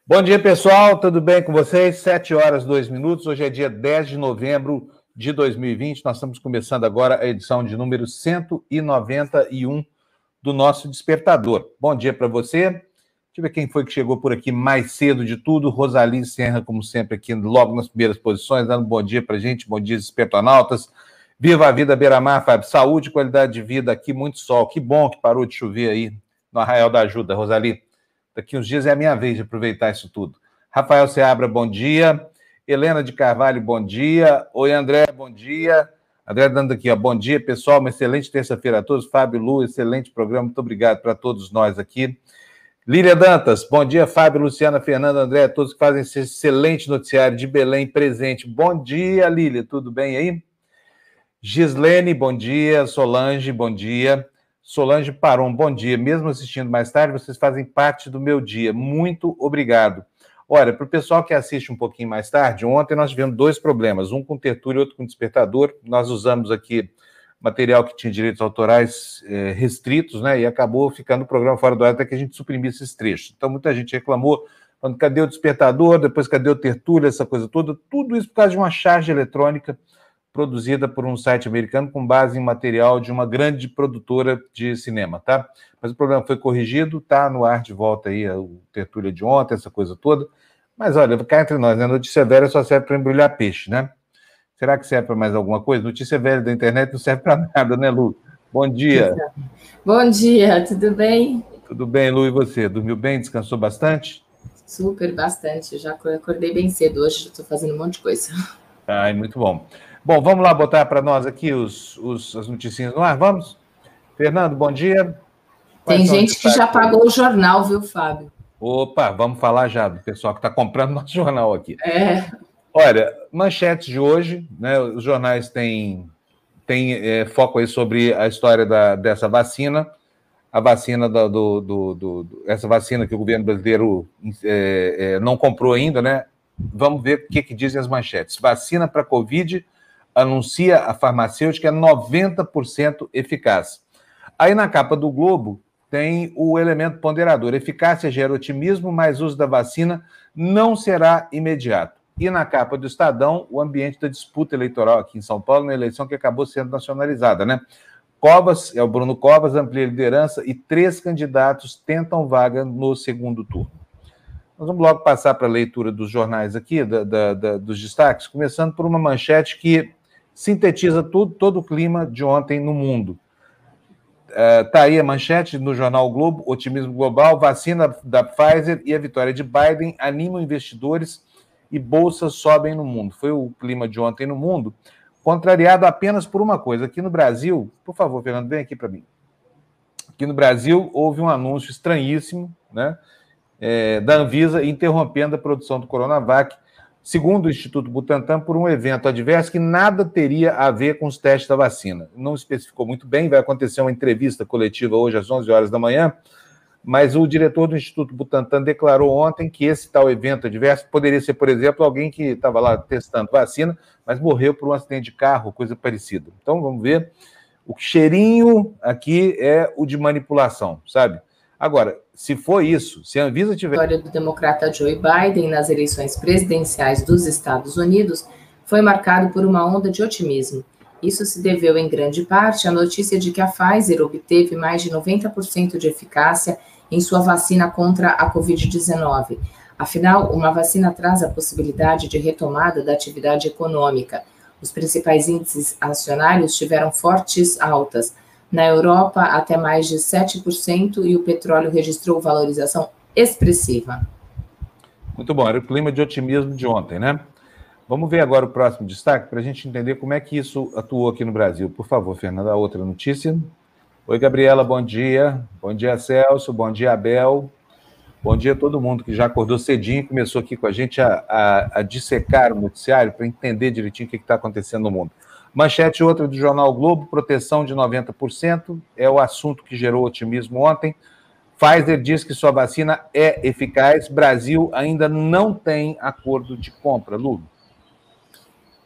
Bom dia, pessoal, tudo bem com vocês? 7h02. Hoje é dia 10 de novembro de 2020. Nós estamos começando agora a edição de número 191 do nosso Despertador. Bom dia para você. Deixa eu ver quem foi que chegou por aqui mais cedo de tudo. Rosali Serra, como sempre, aqui logo nas primeiras posições, dando bom dia para a gente. Bom dia, despertonautas. Viva a vida, Beira-Mar, Fábio. Saúde, qualidade de vida aqui, muito sol. Que bom que parou de chover aí no Arraial da Ajuda, Rosali. Daqui uns dias é a minha vez de aproveitar isso tudo. Rafael Seabra, bom dia. Helena de Carvalho, bom dia. Oi, André, bom dia. André dando aqui, ó, bom dia, pessoal. Uma excelente terça-feira a todos. Fábio, Lu, excelente programa. Muito obrigado para todos nós aqui. Lília Dantas, bom dia, Fábio, Luciana, Fernanda, André, todos que fazem esse excelente noticiário de Belém presente. Bom dia, Lília, tudo bem aí? Gislene, bom dia. Solange, bom dia. Solange Paron, bom dia. Mesmo assistindo mais tarde, vocês fazem parte do meu dia. Muito obrigado. Olha, para o pessoal que assiste um pouquinho mais tarde, ontem nós tivemos dois problemas, um com tertúlia e outro com despertador. Nós usamos aqui material que tinha direitos autorais restritos, né? E acabou ficando o programa fora do ar até que a gente suprimisse esses trechos. Então, muita gente reclamou, falando, cadê o despertador? Depois, cadê o tertúlia? Essa coisa toda. Tudo isso por causa de uma charge eletrônica produzida por um site americano com base em material de uma grande produtora de cinema, tá? Mas o problema foi corrigido, tá no ar de volta aí o tertúlia de ontem, essa coisa toda. Mas olha, cá entre nós, né? Notícia velha só serve para embrulhar peixe, né? Será que serve para mais alguma coisa? Notícia velha da internet não serve para nada, né, Lu? Bom dia. Bom dia, tudo bem? Tudo bem, Lu, e você? Dormiu bem? Descansou bastante? Super, bastante. Já acordei bem cedo hoje, já estou fazendo um monte de coisa. Ai, muito bom. Bom, vamos lá botar para nós aqui as noticinhas no ar, vamos? Fernando, bom dia. Tem gente que já pagou o jornal, viu, Fábio? Opa, vamos falar já do pessoal que está comprando nosso jornal aqui. É. Olha, manchetes de hoje, né? Os jornais têm foco aí sobre a história dessa vacina, a vacina essa vacina que o governo brasileiro não comprou ainda, né? Vamos ver o que dizem as manchetes. Vacina para Covid anuncia a farmacêutica é 90% eficaz. Aí na capa do Globo tem o elemento ponderador. Eficácia gera otimismo, mas o uso da vacina não será imediato. E na capa do Estadão, o ambiente da disputa eleitoral aqui em São Paulo, na eleição que acabou sendo nacionalizada, né? Covas, o Bruno Covas, amplia a liderança e 3 candidatos tentam vaga no segundo turno. Nós vamos logo passar para a leitura dos jornais aqui, dos destaques, começando por uma manchete que sintetiza todo o clima de ontem no mundo. Está aí a manchete no jornal o Globo, otimismo global, vacina da Pfizer e a vitória de Biden animam investidores e bolsas sobem no mundo. Foi o clima de ontem no mundo, contrariado apenas por uma coisa. Aqui no Brasil, por favor, Fernando, vem aqui para mim. Aqui no Brasil houve um anúncio estranhíssimo, né, da Anvisa interrompendo a produção do Coronavac, segundo o Instituto Butantan, por um evento adverso que nada teria a ver com os testes da vacina. Não especificou muito bem, vai acontecer uma entrevista coletiva hoje às 11 horas da manhã, mas o diretor do Instituto Butantan declarou ontem que esse tal evento adverso poderia ser, por exemplo, alguém que estava lá testando vacina, mas morreu por um acidente de carro, coisa parecida. Então, vamos ver. O cheirinho aqui é o de manipulação, sabe? Agora, se for isso, se a Anvisa tiver... A vitória do democrata Joe Biden nas eleições presidenciais dos Estados Unidos foi marcado por uma onda de otimismo. Isso se deveu, em grande parte, à notícia de que a Pfizer obteve mais de 90% de eficácia em sua vacina contra a Covid-19. Afinal, uma vacina traz a possibilidade de retomada da atividade econômica. Os principais índices acionários tiveram fortes altas. Na Europa, até mais de 7%, e o petróleo registrou valorização expressiva. Muito bom, era o clima de otimismo de ontem, né? Vamos ver agora o próximo destaque para a gente entender como é que isso atuou aqui no Brasil. Por favor, Fernanda, a outra notícia. Oi, Gabriela, bom dia. Bom dia, Celso. Bom dia, Abel. Bom dia a todo mundo que já acordou cedinho e começou aqui com a gente a dissecar o noticiário para entender direitinho o que está acontecendo no mundo. Manchete outra do jornal o Globo, proteção de 90%, é o assunto que gerou otimismo ontem. Pfizer diz que sua vacina é eficaz, Brasil ainda não tem acordo de compra, Lu.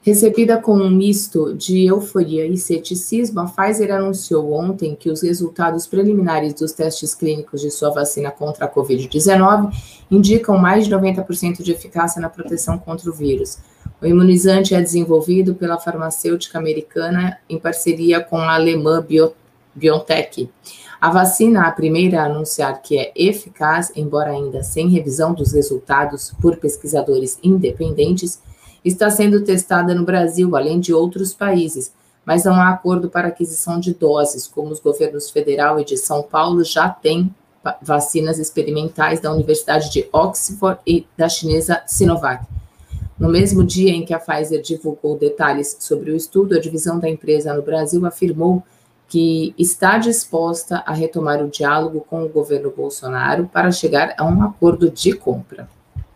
Recebida com um misto de euforia e ceticismo, a Pfizer anunciou ontem que os resultados preliminares dos testes clínicos de sua vacina contra a Covid-19 indicam mais de 90% de eficácia na proteção contra o vírus. O imunizante é desenvolvido pela farmacêutica americana em parceria com a alemã BioNTech. A vacina, a primeira a anunciar que é eficaz, embora ainda sem revisão dos resultados por pesquisadores independentes, está sendo testada no Brasil, além de outros países, mas não há acordo para aquisição de doses, como os governos federal e de São Paulo já têm vacinas experimentais da Universidade de Oxford e da chinesa Sinovac. No mesmo dia em que a Pfizer divulgou detalhes sobre o estudo, a divisão da empresa no Brasil afirmou que está disposta a retomar o diálogo com o governo Bolsonaro para chegar a um acordo de compra.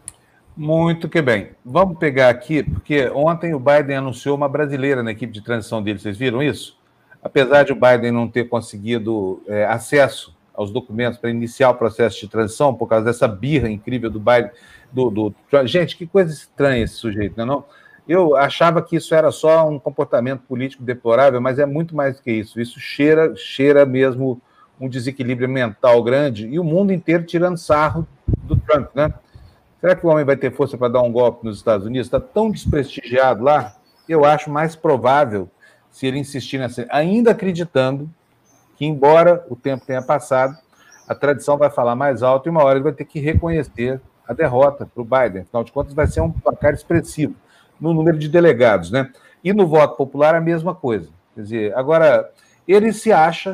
Muito que bem. Vamos pegar aqui, porque ontem o Biden anunciou uma brasileira na equipe de transição dele. Vocês viram isso? Apesar de o Biden não ter conseguido acesso aos documentos para iniciar o processo de transição, por causa dessa birra incrível do Biden, Gente, que coisa estranha esse sujeito, não é não? Eu achava que isso era só um comportamento político deplorável, mas é muito mais do que isso. Isso cheira mesmo um desequilíbrio mental grande e o mundo inteiro tirando sarro do Trump, né? Será que o homem vai ter força para dar um golpe nos Estados Unidos? Está tão desprestigiado lá, eu acho mais provável, se ele insistir nessa... Ainda acreditando que, embora o tempo tenha passado, a tradição vai falar mais alto e uma hora ele vai ter que reconhecer a derrota para o Biden. Afinal de contas, vai ser um placar expressivo no número de delegados, né? E no voto popular, a mesma coisa. Quer dizer, agora, ele se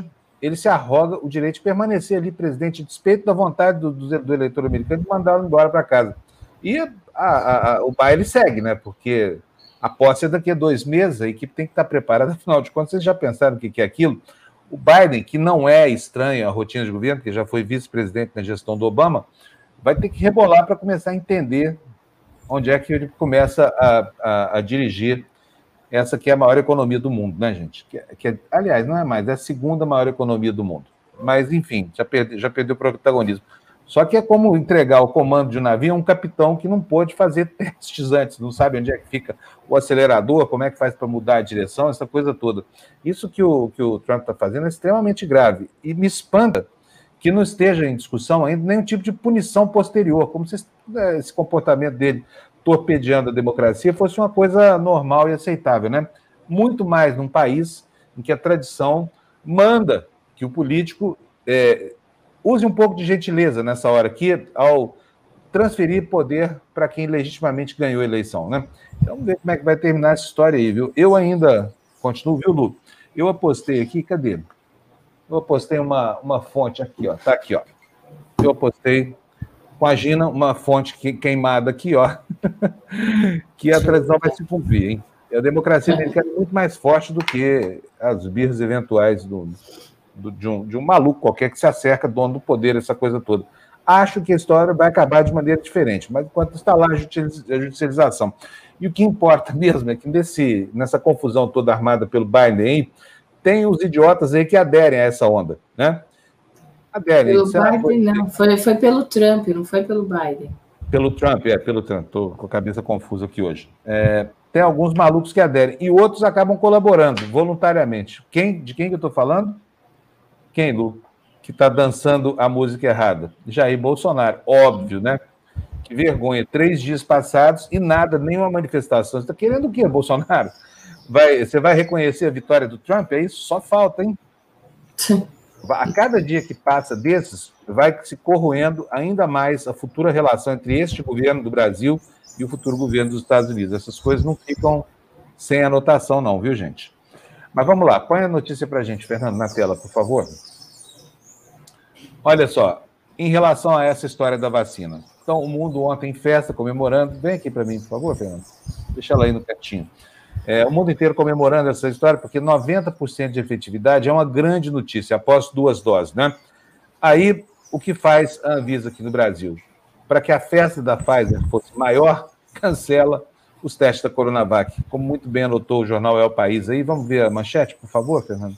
arroga o direito de permanecer ali presidente, a despeito da vontade do eleitor americano de mandá-lo embora para casa. E o baile segue, né? Porque a posse é daqui a 2 meses, a equipe tem que estar preparada, afinal de contas, vocês já pensaram o que é aquilo? O Biden, que não é estranho à rotina de governo, que já foi vice-presidente na gestão do Obama, vai ter que rebolar para começar a entender onde é que ele começa a dirigir essa que é a maior economia do mundo, né, gente? Aliás, não é mais, é a segunda maior economia do mundo. Mas, enfim, já perdeu o protagonismo. Só que é como entregar o comando de um navio a um capitão que não pôde fazer testes antes, não sabe onde é que fica o acelerador, como é que faz para mudar a direção, essa coisa toda. Isso que o Trump está fazendo é extremamente grave. E me espanta que não esteja em discussão ainda nenhum tipo de punição posterior, como se esse comportamento dele torpedeando a democracia fosse uma coisa normal e aceitável, né? Muito mais num país em que a tradição manda que o político use um pouco de gentileza nessa hora aqui, ao transferir poder para quem legitimamente ganhou a eleição, né? Então, vamos ver como é que vai terminar essa história aí, viu? Eu ainda continuo, viu, Lu? Eu apostei aqui, cadê? Eu apostei uma fonte aqui, ó. Tá aqui, ó. Eu apostei com a Gina, uma fonte queimada aqui, ó, que a tradição vai se cumprir, hein? A democracia americana é muito mais forte do que as birras eventuais de um maluco qualquer que se acerca, dono do poder, essa coisa toda. Acho que a história vai acabar de maneira diferente, mas enquanto está lá a judicialização. E o que importa mesmo é que nessa confusão toda armada pelo Biden aí, tem os idiotas aí que aderem a essa onda, né? Aderem. Pelo Biden, não. Foi pelo Trump, não foi pelo Biden. Pelo Trump, pelo Trump. Estou com a cabeça confusa aqui hoje. Tem alguns malucos que aderem e outros acabam colaborando voluntariamente. De quem que eu estou falando? Quem, Lu? Que está dançando a música errada? Jair Bolsonaro. Óbvio, né? Que vergonha. 3 dias passados e nada, nenhuma manifestação. Você está querendo o quê, Bolsonaro? Você vai reconhecer a vitória do Trump? É isso? Só falta, hein? A cada dia que passa desses, vai se corroendo ainda mais a futura relação entre este governo do Brasil e o futuro governo dos Estados Unidos. Essas coisas não ficam sem anotação, não, viu, gente? Mas vamos lá, põe a notícia para a gente, Fernando, na tela, por favor. Olha só, em relação a essa história da vacina. Então, o mundo ontem em festa, comemorando. Vem aqui para mim, por favor, Fernando. Deixa ela aí no cantinho. O mundo inteiro comemorando essa história, porque 90% de efetividade é uma grande notícia, após 2 doses, né? Aí, o que faz a Anvisa aqui no Brasil? Para que a festa da Pfizer fosse maior, cancela os testes da Coronavac, como muito bem anotou o jornal É o País aí. Vamos ver a manchete, por favor, Fernando?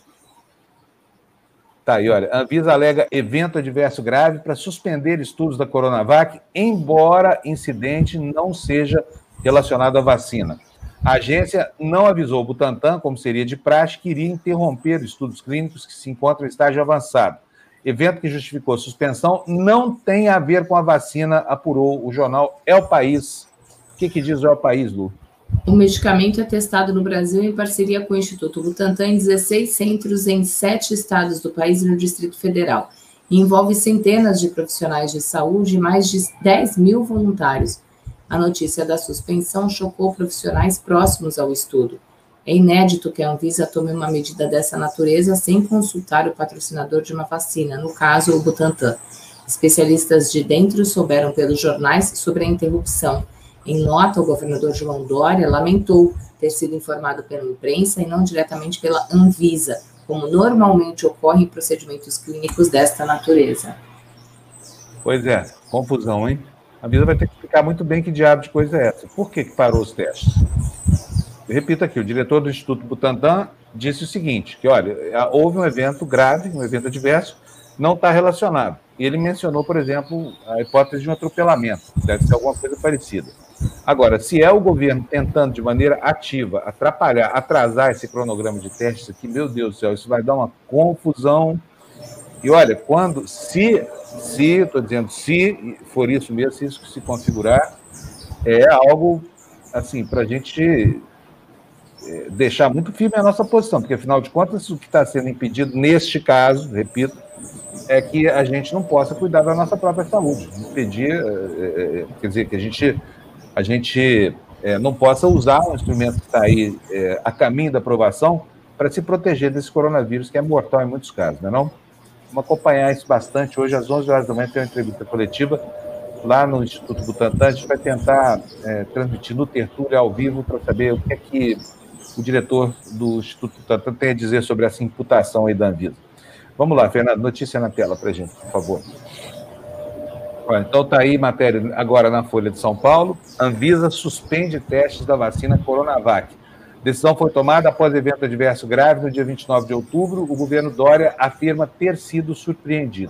Tá aí, olha. A Anvisa alega evento adverso grave para suspender estudos da Coronavac, embora incidente não seja relacionado à vacina. A agência não avisou o Butantan, como seria de praxe, que iria interromper estudos clínicos que se encontram em estágio avançado. Evento que justificou suspensão não tem a ver com a vacina, apurou o jornal El País. O que diz o El País, Lu? O medicamento é testado no Brasil em parceria com o Instituto Butantan em 16 centros em 7 estados do país e no Distrito Federal. E envolve centenas de profissionais de saúde e mais de 10 mil voluntários. A notícia da suspensão chocou profissionais próximos ao estudo. É inédito que a Anvisa tome uma medida dessa natureza sem consultar o patrocinador de uma vacina, no caso, o Butantan. Especialistas de dentro souberam pelos jornais sobre a interrupção. Em nota, o governador João Dória lamentou ter sido informado pela imprensa e não diretamente pela Anvisa, como normalmente ocorre em procedimentos clínicos desta natureza. Pois é, confusão, hein? A Anvisa vai ter que explicar muito bem que diabo de coisa é essa. Por que parou os testes? Eu repito aqui, o diretor do Instituto Butantan disse o seguinte, que, olha, houve um evento grave, um evento adverso, não está relacionado. E ele mencionou, por exemplo, a hipótese de um atropelamento, deve ser alguma coisa parecida. Agora, se é o governo tentando de maneira ativa atrapalhar, atrasar esse cronograma de testes aqui, meu Deus do céu, isso vai dar uma confusão. E olha, estou dizendo, se for isso mesmo, se isso se configurar, é algo, assim, para a gente deixar muito firme a nossa posição, porque, afinal de contas, o que está sendo impedido neste caso, repito, é que a gente não possa cuidar da nossa própria saúde, impedir, quer dizer, que a gente não possa usar um instrumento que está aí a caminho da aprovação para se proteger desse coronavírus, que é mortal em muitos casos, não é não? Vamos acompanhar isso bastante. Hoje, às 11 horas da manhã, tem uma entrevista coletiva lá no Instituto Butantan. A gente vai tentar transmitir no Tertúlia ao vivo para saber o que é que o diretor do Instituto Butantan tem a dizer sobre essa imputação aí da Anvisa. Vamos lá, Fernando, notícia na tela para a gente, por favor. Então está aí matéria agora na Folha de São Paulo. Anvisa suspende testes da vacina Coronavac. Decisão foi tomada após evento adverso grave no dia 29 de outubro. O governo Dória afirma ter sido surpreendido.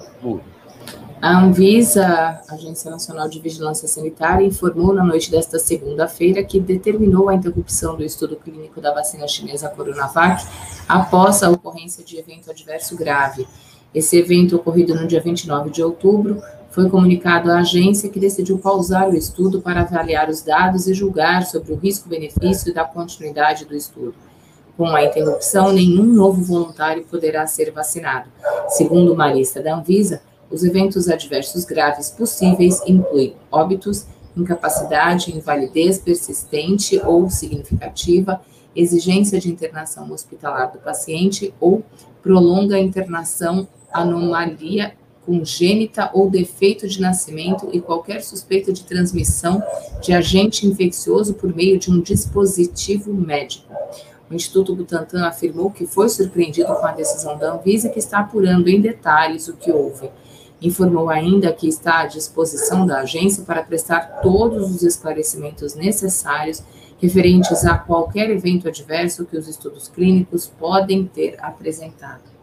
A Anvisa, Agência Nacional de Vigilância Sanitária, informou na noite desta segunda-feira que determinou a interrupção do estudo clínico da vacina chinesa Coronavac após a ocorrência de evento adverso grave. Esse evento, ocorrido no dia 29 de outubro, foi comunicado à agência, que decidiu pausar o estudo para avaliar os dados e julgar sobre o risco-benefício da continuidade do estudo. Com a interrupção, nenhum novo voluntário poderá ser vacinado. Segundo uma lista da Anvisa, os eventos adversos graves possíveis incluem óbitos, incapacidade, invalidez persistente ou significativa, exigência de internação hospitalar do paciente ou prolonga a internação, anomalia congênita ou defeito de nascimento e qualquer suspeita de transmissão de agente infeccioso por meio de um dispositivo médico. O Instituto Butantan afirmou que foi surpreendido com a decisão da Anvisa e que está apurando em detalhes o que houve. Informou ainda que está à disposição da agência para prestar todos os esclarecimentos necessários referentes a qualquer evento adverso que os estudos clínicos podem ter apresentado.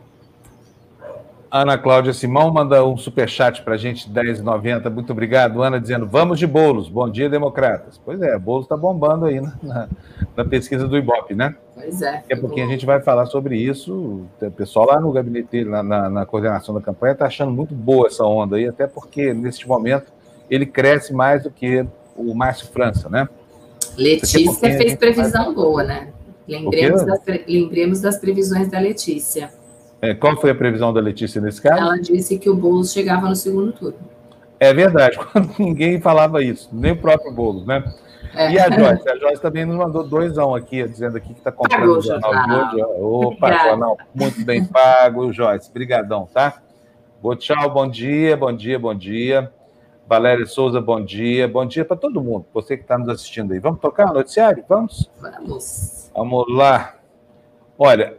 Ana Cláudia Simão manda um superchat para a gente, R$10,90. Muito obrigado, Ana, dizendo, vamos de Boulos. Bom dia, democratas. Pois é, Boulos está bombando aí na pesquisa do Ibope, né? Pois é. Daqui a pouquinho a gente vai falar sobre isso. O pessoal lá no gabinete dele, na coordenação da campanha, está achando muito boa essa onda aí, até porque, neste momento, ele cresce mais do que o Márcio França, né? Letícia fez previsão boa, né? Lembremos das previsões da Letícia. Qual foi a previsão da Letícia nesse caso? Ela disse que o Boulos chegava no segundo turno. É verdade, quando ninguém falava isso, nem o próprio Boulos, né? E a Joyce? A Joyce também nos mandou $2 aqui, dizendo aqui que está comprando o jornal de hoje. Opa, jornal muito bem pago, Joyce. Brigadão, tá? Tchau, bom dia, bom dia, bom dia. Valéria Souza, bom dia. Bom dia para todo mundo, você que está nos assistindo aí. Vamos tocar o noticiário? Vamos? Vamos lá. Olha,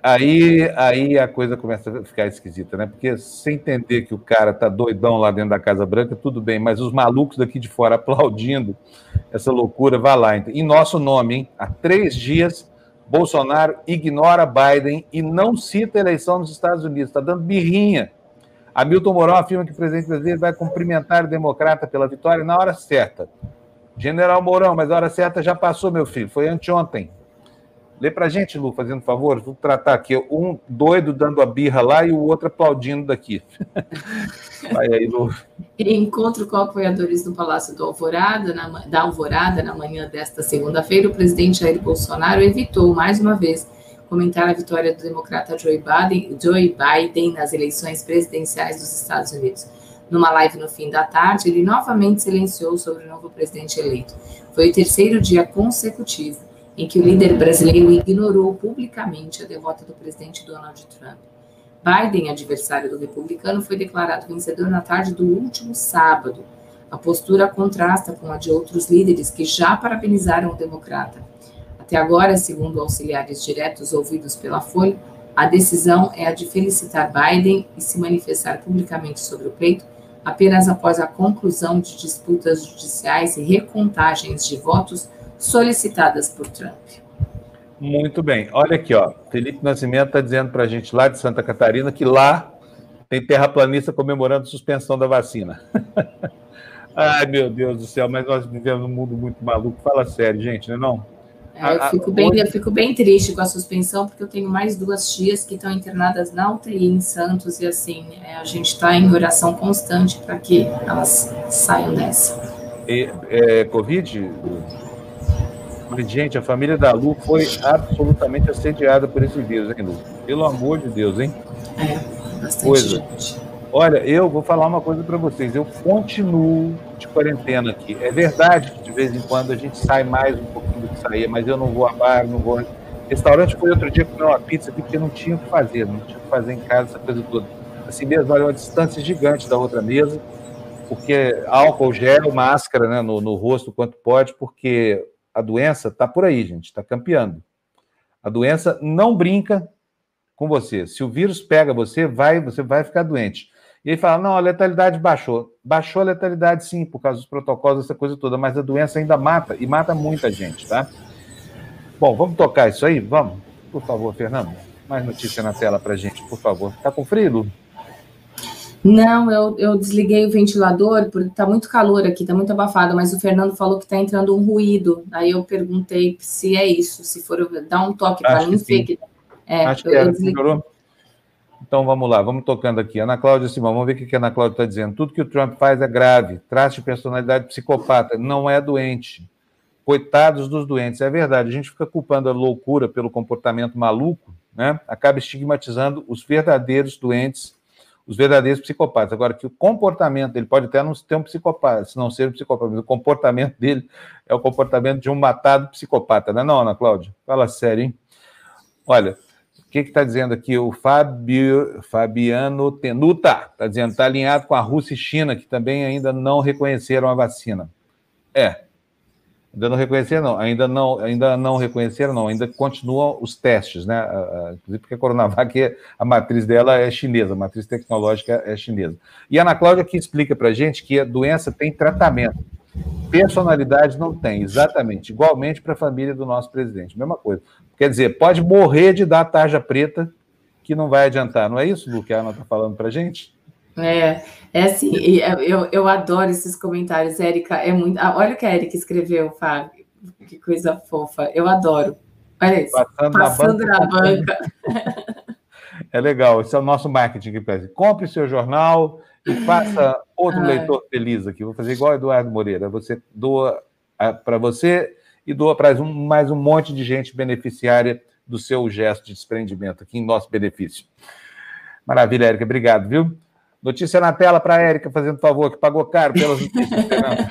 aí a coisa começa a ficar esquisita, né? Porque sem entender que o cara tá doidão lá dentro da Casa Branca, tudo bem, mas os malucos daqui de fora aplaudindo essa loucura, vai lá. Em nosso nome, hein? Há 3 dias, Bolsonaro ignora Biden e não cita a eleição nos Estados Unidos. Está dando birrinha. Hamilton Mourão afirma que o presidente brasileiro vai cumprimentar o democrata pela vitória na hora certa. General Mourão, mas a hora certa já passou, meu filho. Foi anteontem. Lê pra gente, Lu, fazendo favor. Vou tratar aqui. Um doido dando a birra lá e o outro aplaudindo daqui. Vai aí, Lu. Em encontro com apoiadores no Palácio da Alvorada, na manhã desta segunda-feira, o presidente Jair Bolsonaro evitou, mais uma vez, comentar a vitória do democrata Joe Biden nas eleições presidenciais dos Estados Unidos. Numa live no fim da tarde, ele novamente silenciou sobre o novo presidente eleito. Foi o terceiro dia consecutivo em que o líder brasileiro ignorou publicamente a derrota do presidente Donald Trump. Biden, adversário do republicano, foi declarado vencedor na tarde do último sábado. A postura contrasta com a de outros líderes que já parabenizaram o democrata. Até agora, segundo auxiliares diretos ouvidos pela Folha, a decisão é a de felicitar Biden e se manifestar publicamente sobre o pleito apenas após a conclusão de disputas judiciais e recontagens de votos solicitadas por Trump. Muito bem. Olha aqui, ó. Felipe Nascimento está dizendo para a gente lá de Santa Catarina que lá tem terraplanista comemorando suspensão da vacina. Ai, meu Deus do céu, mas nós vivemos num mundo muito maluco. Fala sério, gente, não é não? Eu fico bem triste com a suspensão, porque eu tenho mais 2 tias que estão internadas na UTI em Santos, e assim, a gente está em oração constante para que elas saiam dessa. Covid? Mas, gente, a família da Lu foi absolutamente assediada por esse vírus, hein, Lu? Pelo amor de Deus, hein? Bastante gente. Olha, eu vou falar uma coisa para vocês. Eu continuo de quarentena aqui. É verdade que de vez em quando a gente sai mais um pouquinho do que saía, mas eu não vou a bar, não vou... Restaurante foi outro dia comer uma pizza aqui porque não tinha o que fazer, não tinha o que fazer em casa, essa coisa toda. Assim mesmo, olha, uma distância gigante da outra mesa, porque álcool, gel, máscara, né, no rosto quanto pode, porque a doença está por aí, gente, está campeando. A doença não brinca com você. Se o vírus pega você vai ficar doente. E aí fala, não, a letalidade baixou. Baixou a letalidade, sim, por causa dos protocolos, essa coisa toda, mas a doença ainda mata, e mata muita gente, tá? Bom, vamos tocar isso aí? Vamos? Por favor, Fernando, mais notícia na tela pra gente, por favor. Tá com frio, Lu? Não, eu desliguei o ventilador, porque tá muito calor aqui, tá muito abafado, mas o Fernando falou que tá entrando um ruído. Aí eu perguntei se é isso, se for dar um toque para mim, acho que melhorou. Então vamos lá, vamos tocando aqui. Ana Cláudia Simão, vamos ver o que a Ana Cláudia está dizendo. Tudo que o Trump faz é grave, traço de personalidade psicopata, não é doente. Coitados dos doentes, é verdade. A gente fica culpando a loucura pelo comportamento maluco, né? Acaba estigmatizando os verdadeiros doentes, os verdadeiros psicopatas. Agora, que o comportamento, ele pode até não ter um psicopata, se não ser um psicopata, mas o comportamento dele é o comportamento de um matado psicopata, não é não, Ana Cláudia? Fala sério, hein? Olha, o que está dizendo aqui? O Fabiano Tenuta está dizendo, está alinhado com a Rússia e China, que também ainda não reconheceram a vacina. Ainda não reconheceram, não, ainda continuam os testes, né? Inclusive porque a Coronavac, a matriz dela é chinesa, a matriz tecnológica é chinesa. E a Ana Cláudia aqui explica para a gente que a doença tem tratamento. Personalidade não tem, exatamente, igualmente para a família do nosso presidente, mesma coisa. Quer dizer, pode morrer de dar tarja preta, que não vai adiantar, não é isso, Lu, que a Ana está falando para a gente? É assim, eu adoro esses comentários, Érica, olha o que a Érica escreveu, Fábio, que coisa fofa, eu adoro. Olha isso, passando na banca. É legal, esse é o nosso marketing que pede. Compre seu jornal e faça outro leitor feliz aqui. Vou fazer igual o Eduardo Moreira. Você doa para você e doa para mais um monte de gente beneficiária do seu gesto de desprendimento aqui em nosso benefício. Maravilha, Érica. Obrigado, viu? Notícia na tela para a Érica, fazendo favor, que pagou caro pelas notícias.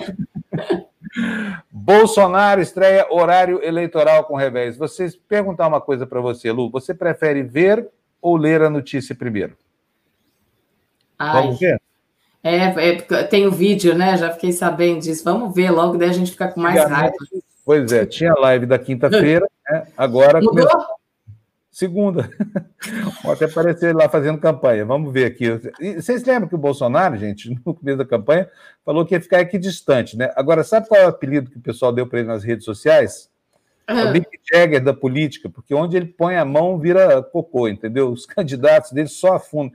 Bolsonaro estreia horário eleitoral com revés. Vocês perguntar uma coisa para você, Lu. Você prefere ver ou ler a notícia primeiro? Vamos ver? Tem o vídeo, né? Já fiquei sabendo disso. Vamos ver logo, daí a gente fica com mais raiva. Pois é, tinha live da quinta-feira, né? Agora começou segunda. Vou até aparecer lá fazendo campanha. Vamos ver aqui. E vocês lembram que o Bolsonaro, gente, no começo da campanha, falou que ia ficar equidistante, né? Agora, sabe qual é o apelido que o pessoal deu para ele nas redes sociais? É o Mick Jagger da política, porque onde ele põe a mão vira cocô, entendeu? Os candidatos dele só afundam.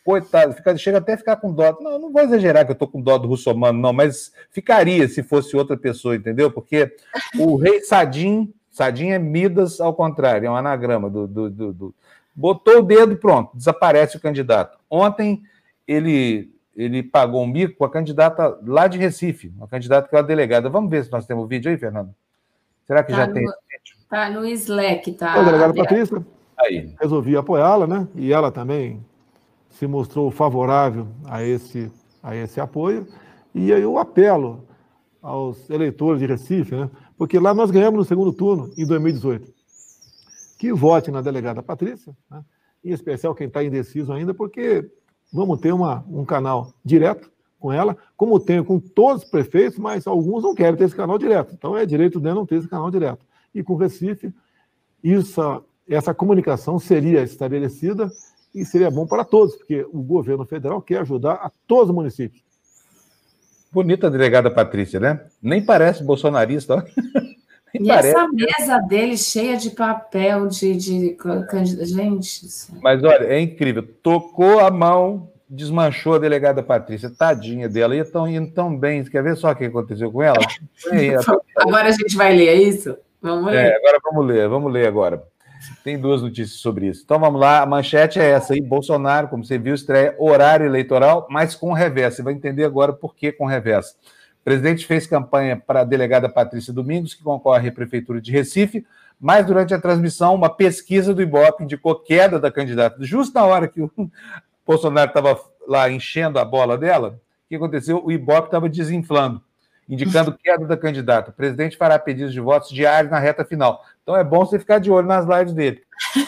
coitado, chega até a ficar com dó. Não vou exagerar que eu estou com dó do Russomano, não, mas ficaria se fosse outra pessoa, entendeu? Porque o rei Sadim é Midas ao contrário, é um anagrama botou o dedo, pronto, desaparece o candidato. Ontem ele pagou um mico com a candidata lá de Recife, uma candidata que é a delegada. Vamos ver se nós temos o vídeo aí, Fernando? Será que já tem? Tá no Slack, tá? A delegada Patrícia, aí. Resolvi apoiá-la, né? E ela também se mostrou favorável a esse apoio. E aí eu apelo aos eleitores de Recife, né? Porque lá nós ganhamos no segundo turno, em 2018. Que vote na delegada Patrícia, né? Em especial quem está indeciso ainda, porque vamos ter um canal direto com ela, como tenho com todos os prefeitos, mas alguns não querem ter esse canal direto. Então é direito dela não ter esse canal direto. E com Recife, essa comunicação seria estabelecida e seria bom para todos, porque o governo federal quer ajudar a todos os municípios. Bonita a delegada Patrícia, né? Nem parece bolsonarista. Nem parece. Essa mesa dele cheia de papel, de gente... Mas olha, é incrível. Tocou a mão, desmanchou a delegada Patrícia. Tadinha dela. Ia indo tão bem. Quer ver só o que aconteceu com ela? Agora a gente vai ler, é isso? Vamos ler. Agora vamos ler agora. Tem duas notícias sobre isso. Então vamos lá, a manchete é essa aí, Bolsonaro, como você viu, estreia horário eleitoral, mas com revés. Você vai entender agora por que com revés. O presidente fez campanha para a delegada Patrícia Domingos, que concorre à Prefeitura de Recife, mas durante a transmissão, uma pesquisa do Ibope indicou queda da candidata. Justo na hora que o Bolsonaro estava lá enchendo a bola dela, o que aconteceu? O Ibope estava desinflando, indicando queda da candidata. O presidente fará pedidos de votos diários na reta final. Então é bom você ficar de olho nas lives dele.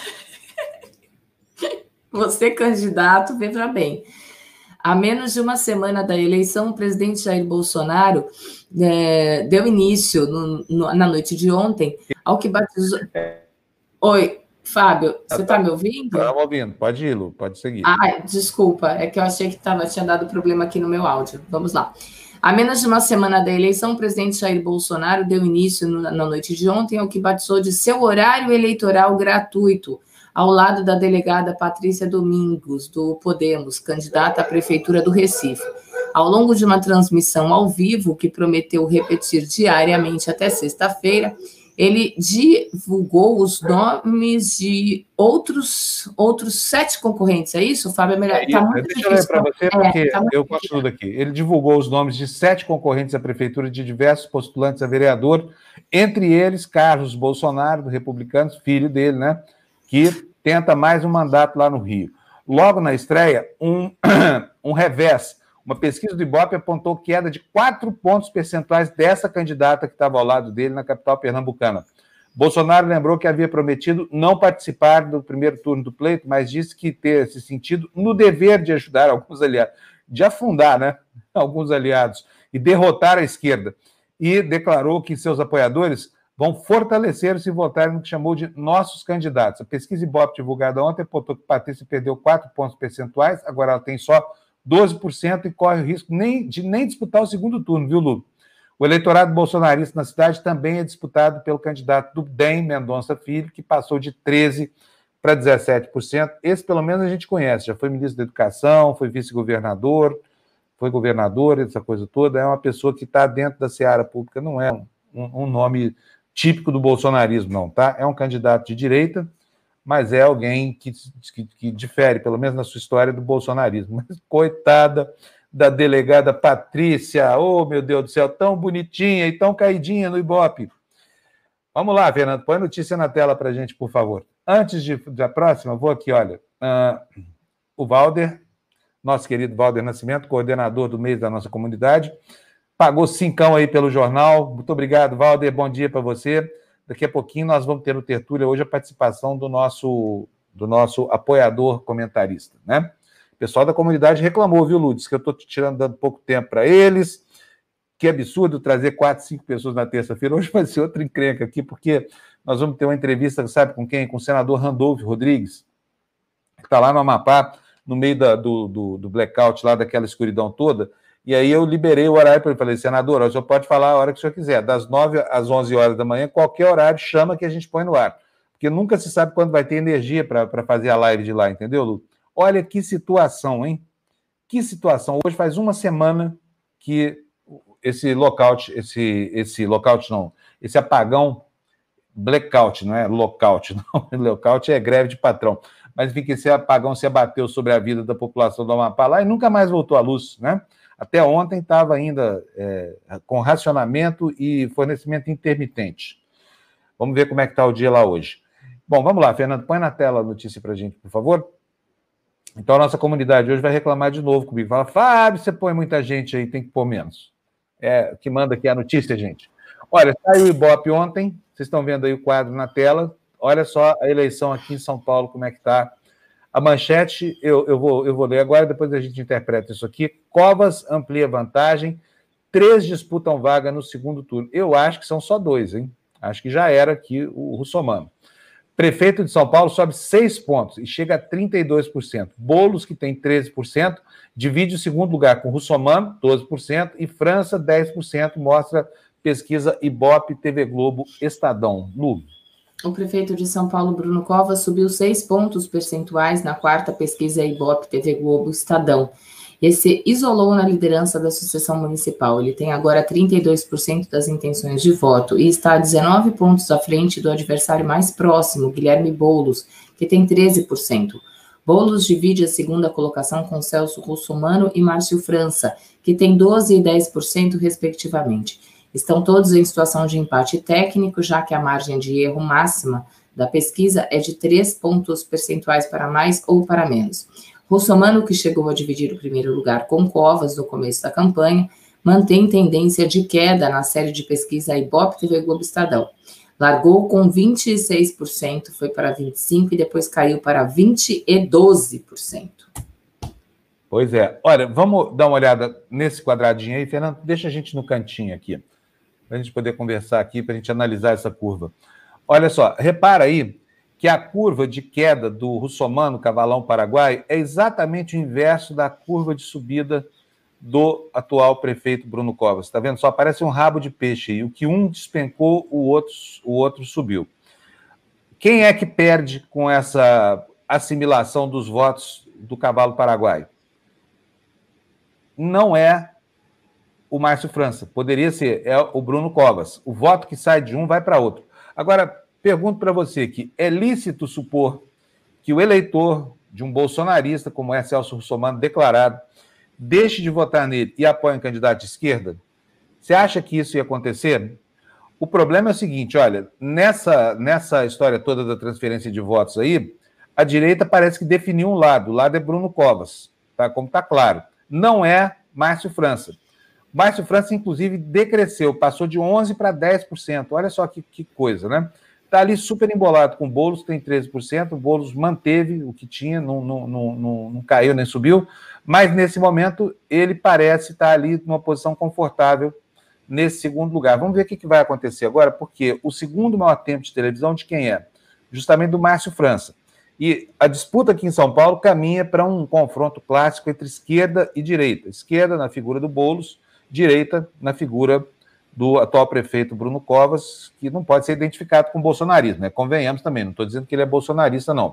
Você, candidato, veja bem. A menos de uma semana da eleição, o presidente Jair Bolsonaro deu início na noite de ontem ao que batizou... Oi, Fábio, você está me ouvindo? Estava ouvindo. Pode ir, Lu, pode seguir. Desculpa, é que eu achei que tinha dado problema aqui no meu áudio. Vamos lá. A menos de uma semana da eleição, o presidente Jair Bolsonaro deu início na noite de ontem ao que batizou de seu horário eleitoral gratuito, ao lado da delegada Patrícia Domingos, do Podemos, candidata à Prefeitura do Recife. Ao longo de uma transmissão ao vivo, que prometeu repetir diariamente até sexta-feira, ele divulgou os nomes de outros 7 concorrentes, é isso, Fábio? Tá muito Deixa eu ler para você, porque eu faço tudo aqui. Ele divulgou os nomes de 7 concorrentes à prefeitura de diversos postulantes a vereador, entre eles Carlos Bolsonaro, do Republicanos, filho dele, né, que tenta mais um mandato lá no Rio. Logo na estreia, um revés. Uma pesquisa do Ibope apontou queda de 4 pontos percentuais dessa candidata que estava ao lado dele na capital pernambucana. Bolsonaro lembrou que havia prometido não participar do primeiro turno do pleito, mas disse que ter esse sentido no dever de ajudar alguns aliados, de afundar, né, alguns aliados e derrotar a esquerda. E declarou que seus apoiadores vão fortalecer se votarem no que chamou de nossos candidatos. A pesquisa Ibope divulgada ontem apontou que Patrícia perdeu 4 pontos percentuais, agora ela tem só 12% e corre o risco de nem disputar o segundo turno, viu, Lu? O eleitorado bolsonarista na cidade também é disputado pelo candidato do DEM, Mendonça Filho, que passou de 13% para 17%. Esse, pelo menos, a gente conhece. Já foi ministro da Educação, foi vice-governador, foi governador, essa coisa toda. É uma pessoa que está dentro da seara pública, não é um nome típico do bolsonarismo, não, tá? É um candidato de direita, mas é alguém que difere, pelo menos na sua história, do bolsonarismo. Mas, coitada da delegada Patrícia, oh, meu Deus do céu, tão bonitinha e tão caidinha no Ibope. Vamos lá, Fernando, põe a notícia na tela para a gente, por favor. Antes da próxima, vou aqui, olha, o Valder, nosso querido Valder Nascimento, coordenador do mês da nossa comunidade, pagou 5 aí pelo jornal. Muito obrigado, Valder, bom dia para você. Daqui a pouquinho nós vamos ter no Tertúlia hoje a participação do nosso apoiador comentarista, né? O pessoal da comunidade reclamou, viu, Lourdes, que eu estou dando pouco tempo para eles. Que absurdo trazer 4, 5 pessoas na terça-feira. Hoje vai ser outra encrenca aqui, porque nós vamos ter uma entrevista, sabe com quem? Com o senador Randolfo Rodrigues, que está lá no Amapá, no meio do blackout, lá daquela escuridão toda. E aí eu liberei o horário para ele. Falei, senador, o senhor pode falar a hora que o senhor quiser. Das 9 às 11 horas da manhã, qualquer horário, chama que a gente põe no ar. Porque nunca se sabe quando vai ter energia para fazer a live de lá, entendeu, Lu? Olha que situação, hein? Que situação. Hoje faz uma semana que esse lockout, esse apagão, blackout, não é lockout, não. Lockout é greve de patrão. Mas, enfim, que esse apagão se abateu sobre a vida da população do Amapá lá e nunca mais voltou à luz, né? Até ontem estava ainda com racionamento e fornecimento intermitente. Vamos ver como é que está o dia lá hoje. Bom, vamos lá, Fernando, põe na tela a notícia para a gente, por favor. Então, a nossa comunidade hoje vai reclamar de novo comigo. Fala, Fábio, você põe muita gente aí, tem que pôr menos. O que manda aqui a notícia, gente. Olha, saiu o Ibope ontem, vocês estão vendo aí o quadro na tela. Olha só a eleição aqui em São Paulo, como é que está. A manchete, eu vou ler agora, depois a gente interpreta isso aqui. Covas amplia vantagem, 3 disputam vaga no segundo turno. Eu acho que são só 2, hein? Acho que já era aqui o Russomano. Prefeito de São Paulo sobe 6 pontos e chega a 32%. Boulos, que tem 13%, divide o segundo lugar com Russomano, 12%, e França, 10%, mostra pesquisa Ibope, TV Globo, Estadão. Lu. O prefeito de São Paulo, Bruno Covas, subiu 6 pontos percentuais na 4ª pesquisa Ibope, TV Globo, Estadão. Ele se isolou na liderança da sucessão municipal. Ele tem agora 32% das intenções de voto e está 19 pontos à frente do adversário mais próximo, Guilherme Boulos, que tem 13%. Boulos divide a segunda colocação com Celso Russomano e Márcio França, que tem 12% e 10%, respectivamente. Estão todos em situação de empate técnico, já que a margem de erro máxima da pesquisa é de 3 pontos percentuais para mais ou para menos. Russomano, que chegou a dividir o primeiro lugar com Covas no começo da campanha, mantém tendência de queda na série de pesquisa Ibope, TV Globo, Estadão. Largou com 26%, foi para 25% e depois caiu para 20% e 12%. Pois é. Olha, vamos dar uma olhada nesse quadradinho aí, Fernando. Deixa a gente no cantinho aqui, para a gente poder conversar aqui, para a gente analisar essa curva. Olha só, repara aí que a curva de queda do Russomano, Cavalão Paraguai, é exatamente o inverso da curva de subida do atual prefeito Bruno Covas. Está vendo? Só parece um rabo de peixe aí. O que um despencou, o outro subiu. Quem é que perde com essa assimilação dos votos do Cavalo Paraguai? Não é o Márcio França. Poderia ser, é o Bruno Covas. O voto que sai de um vai para outro. Agora, pergunto para você aqui, é lícito supor que o eleitor de um bolsonarista, como é Celso Russomano, declarado, deixe de votar nele e apoie um candidato de esquerda? Você acha que isso ia acontecer? O problema é o seguinte, olha, nessa história toda da transferência de votos aí, a direita parece que definiu um lado, o lado é Bruno Covas, tá? Como está claro. Não é Márcio França. Márcio França, inclusive, decresceu, passou de 11% para 10%. Olha só que coisa, né? Está ali super embolado com o Boulos, tem 13%, o Boulos manteve o que tinha, não caiu nem subiu, mas nesse momento ele parece estar ali numa posição confortável nesse segundo lugar. Vamos ver o que vai acontecer agora, porque o segundo maior tempo de televisão de quem é? Justamente do Márcio França. E a disputa aqui em São Paulo caminha para um confronto clássico entre esquerda e direita. Esquerda na figura do Boulos, direita na figura do atual prefeito Bruno Covas, que não pode ser identificado com bolsonarismo, né? Convenhamos também, não estou dizendo que ele é bolsonarista, não.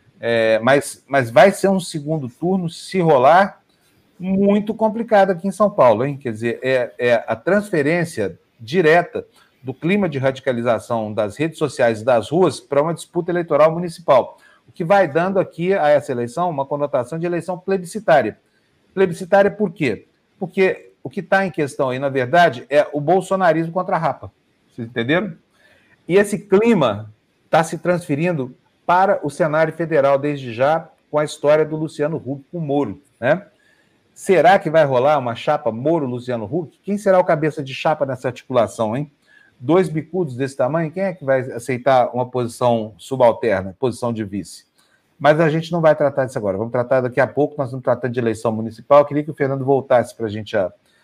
Mas vai ser um segundo turno, se rolar, muito complicado aqui em São Paulo, hein? Quer dizer, a transferência direta do clima de radicalização das redes sociais e das ruas para uma disputa eleitoral municipal, o que vai dando aqui a essa eleição uma conotação de eleição plebiscitária. Plebiscitária por quê? Porque o que está em questão aí, na verdade, é o bolsonarismo contra a rapa. Vocês entenderam? E esse clima está se transferindo para o cenário federal desde já, com a história do Luciano Huck com o Moro, né? Será que vai rolar uma chapa Moro-Luciano Huck? Quem será o cabeça de chapa nessa articulação, hein? 2 bicudos desse tamanho, quem é que vai aceitar uma posição subalterna, posição de vice? Mas a gente não vai tratar disso agora, vamos tratar daqui a pouco, nós vamos tratar de eleição municipal. Eu queria que o Fernando voltasse para a gente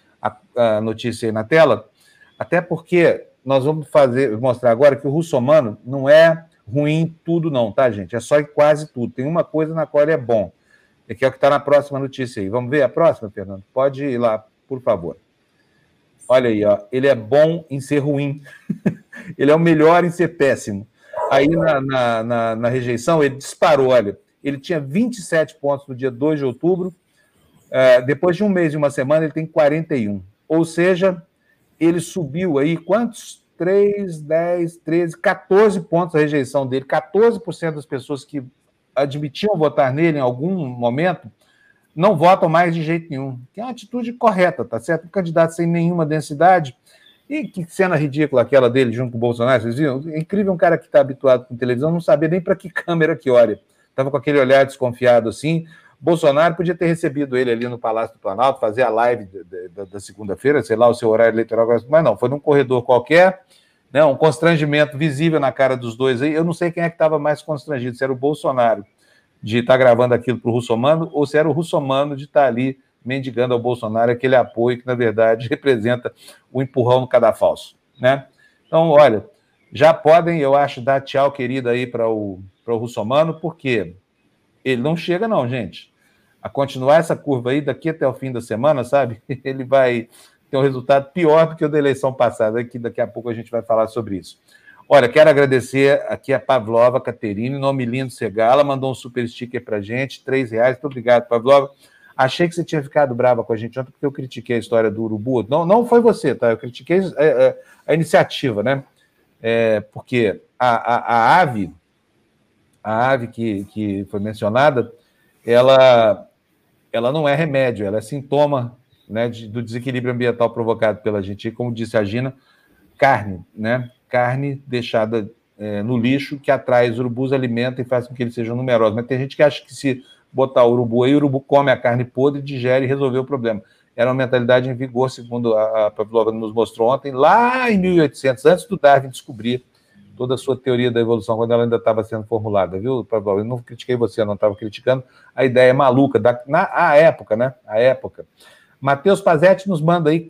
a notícia aí na tela, até porque nós vamos mostrar agora que o Russomano não é ruim tudo não, tá, gente? É só em quase tudo. Tem uma coisa na qual ele é bom, que é o que está na próxima notícia aí. Vamos ver a próxima, Fernando? Pode ir lá, por favor. Olha aí, ó, ele é bom em ser ruim. Ele é o melhor em ser péssimo. Aí na rejeição ele disparou, olha, Ele tinha 27 pontos no dia 2 de outubro. Depois de um mês e uma semana, ele tem 41. Ou seja, ele subiu aí, quantos? 3, 10, 13, 14 pontos a rejeição dele. 14% das pessoas que admitiam votar nele em algum momento não votam mais de jeito nenhum. Que é uma atitude correta, tá certo? Um candidato sem nenhuma densidade. E que cena ridícula aquela dele junto com o Bolsonaro, vocês viram? É incrível um cara que está habituado com televisão não saber nem para que câmera que olha. Estava com aquele olhar desconfiado assim. Bolsonaro podia ter recebido ele ali no Palácio do Planalto, fazer a live da segunda-feira, sei lá, o seu horário eleitoral, mas não, foi num corredor qualquer, né, um constrangimento visível na cara dos dois aí. Eu não sei quem é que estava mais constrangido, se era o Bolsonaro de estar gravando aquilo para o Russomano, ou se era o Russomano de estar ali mendigando ao Bolsonaro aquele apoio que, na verdade, representa o empurrão no cadafalso, né? Então, olha, já podem, eu acho, dar tchau, querido, aí para o Russomano, porque ele não chega não, gente. A continuar essa curva aí, daqui até o fim da semana, sabe? Ele vai ter um resultado pior do que o da eleição passada, que daqui a pouco a gente vai falar sobre isso. Olha, quero agradecer aqui a Pavlova Caterine, nome lindo, Segala, mandou um super sticker para a gente, R$3. Muito obrigado, Pavlova. Achei que você tinha ficado brava com a gente ontem, porque eu critiquei a história do urubu. Não foi você, tá? Eu critiquei a iniciativa, né? Porque a ave que foi mencionada, ela não é remédio, ela é sintoma, né, do desequilíbrio ambiental provocado pela gente. E, como disse a Gina, carne, né? Carne deixada no lixo, que atrai os urubus, alimenta e faz com que eles sejam numerosos. Mas tem gente que acha que se botar o urubu aí, o urubu come a carne podre, digere e resolveu o problema. Era uma mentalidade em vigor, segundo a Pavlova nos mostrou ontem, lá em 1800, antes do Darwin descobrir toda a sua teoria da evolução, quando ela ainda estava sendo formulada, viu, Pavlova? Eu não critiquei você, eu não estava criticando a ideia maluca, a época, né? A época. Matheus Pazetti nos manda aí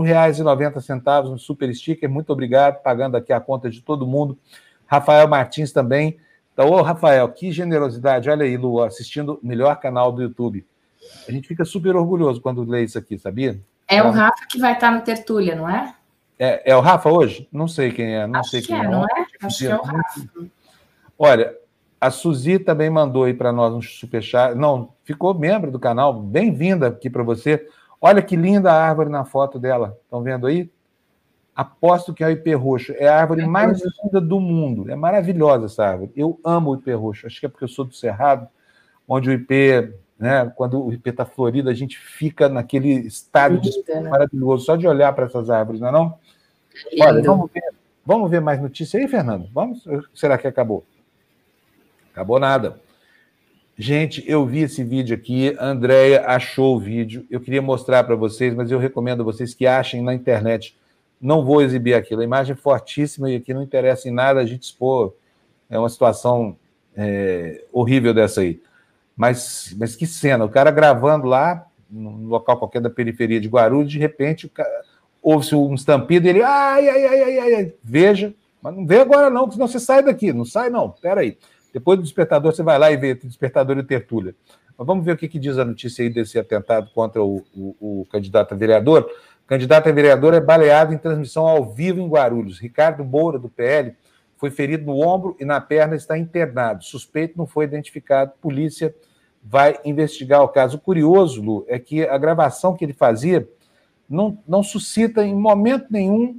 R$4,90 no super sticker, muito obrigado, pagando aqui a conta de todo mundo. Rafael Martins também. Então, ô, Rafael, que generosidade. Olha aí, Lu, assistindo o melhor canal do YouTube. A gente fica super orgulhoso quando lê isso aqui, sabia? É o Rafa que vai estar no Tertúlia, não é? É o Rafa hoje? Não sei quem é. Não sei quem é, não é? Acho que é o Rafa. Olha, a Suzy também mandou aí para nós um superchat. Não, ficou membro do canal. Bem-vinda aqui para você. Olha que linda a árvore na foto dela. Estão vendo aí? Aposto que é o ipê roxo. É a árvore mais linda do mundo. É maravilhosa essa árvore. Eu amo o ipê roxo. Acho que é porque eu sou do Cerrado, onde o ipê, né, quando o ipê está florido, a gente fica naquele estado maravilhoso, só de olhar para essas árvores, não é não? Olha, vamos ver mais notícia aí, Fernando? Vamos? Será que acabou? Acabou nada. Gente, eu vi esse vídeo aqui, a Andréia achou o vídeo, eu queria mostrar para vocês, mas eu recomendo a vocês que achem na internet. Não vou exibir aquilo, a imagem é fortíssima e aqui não interessa em nada a gente expor. É uma situação horrível dessa aí. Mas que cena, o cara gravando lá, num local qualquer da periferia de Guarulhos, de repente ouve-se um estampido e ele, ai, veja, mas não vê agora não, senão você sai daqui, não sai não, peraí. Depois do despertador você vai lá e vê o despertador e tertúlia. Mas vamos ver o que diz a notícia aí desse atentado contra o candidato a vereador. O candidato a vereador é baleado em transmissão ao vivo em Guarulhos. Ricardo Moura, do PL, foi ferido no ombro e na perna, está internado. Suspeito não foi identificado. Polícia vai investigar o caso. O curioso, Lu, é que a gravação que ele fazia não suscita em momento nenhum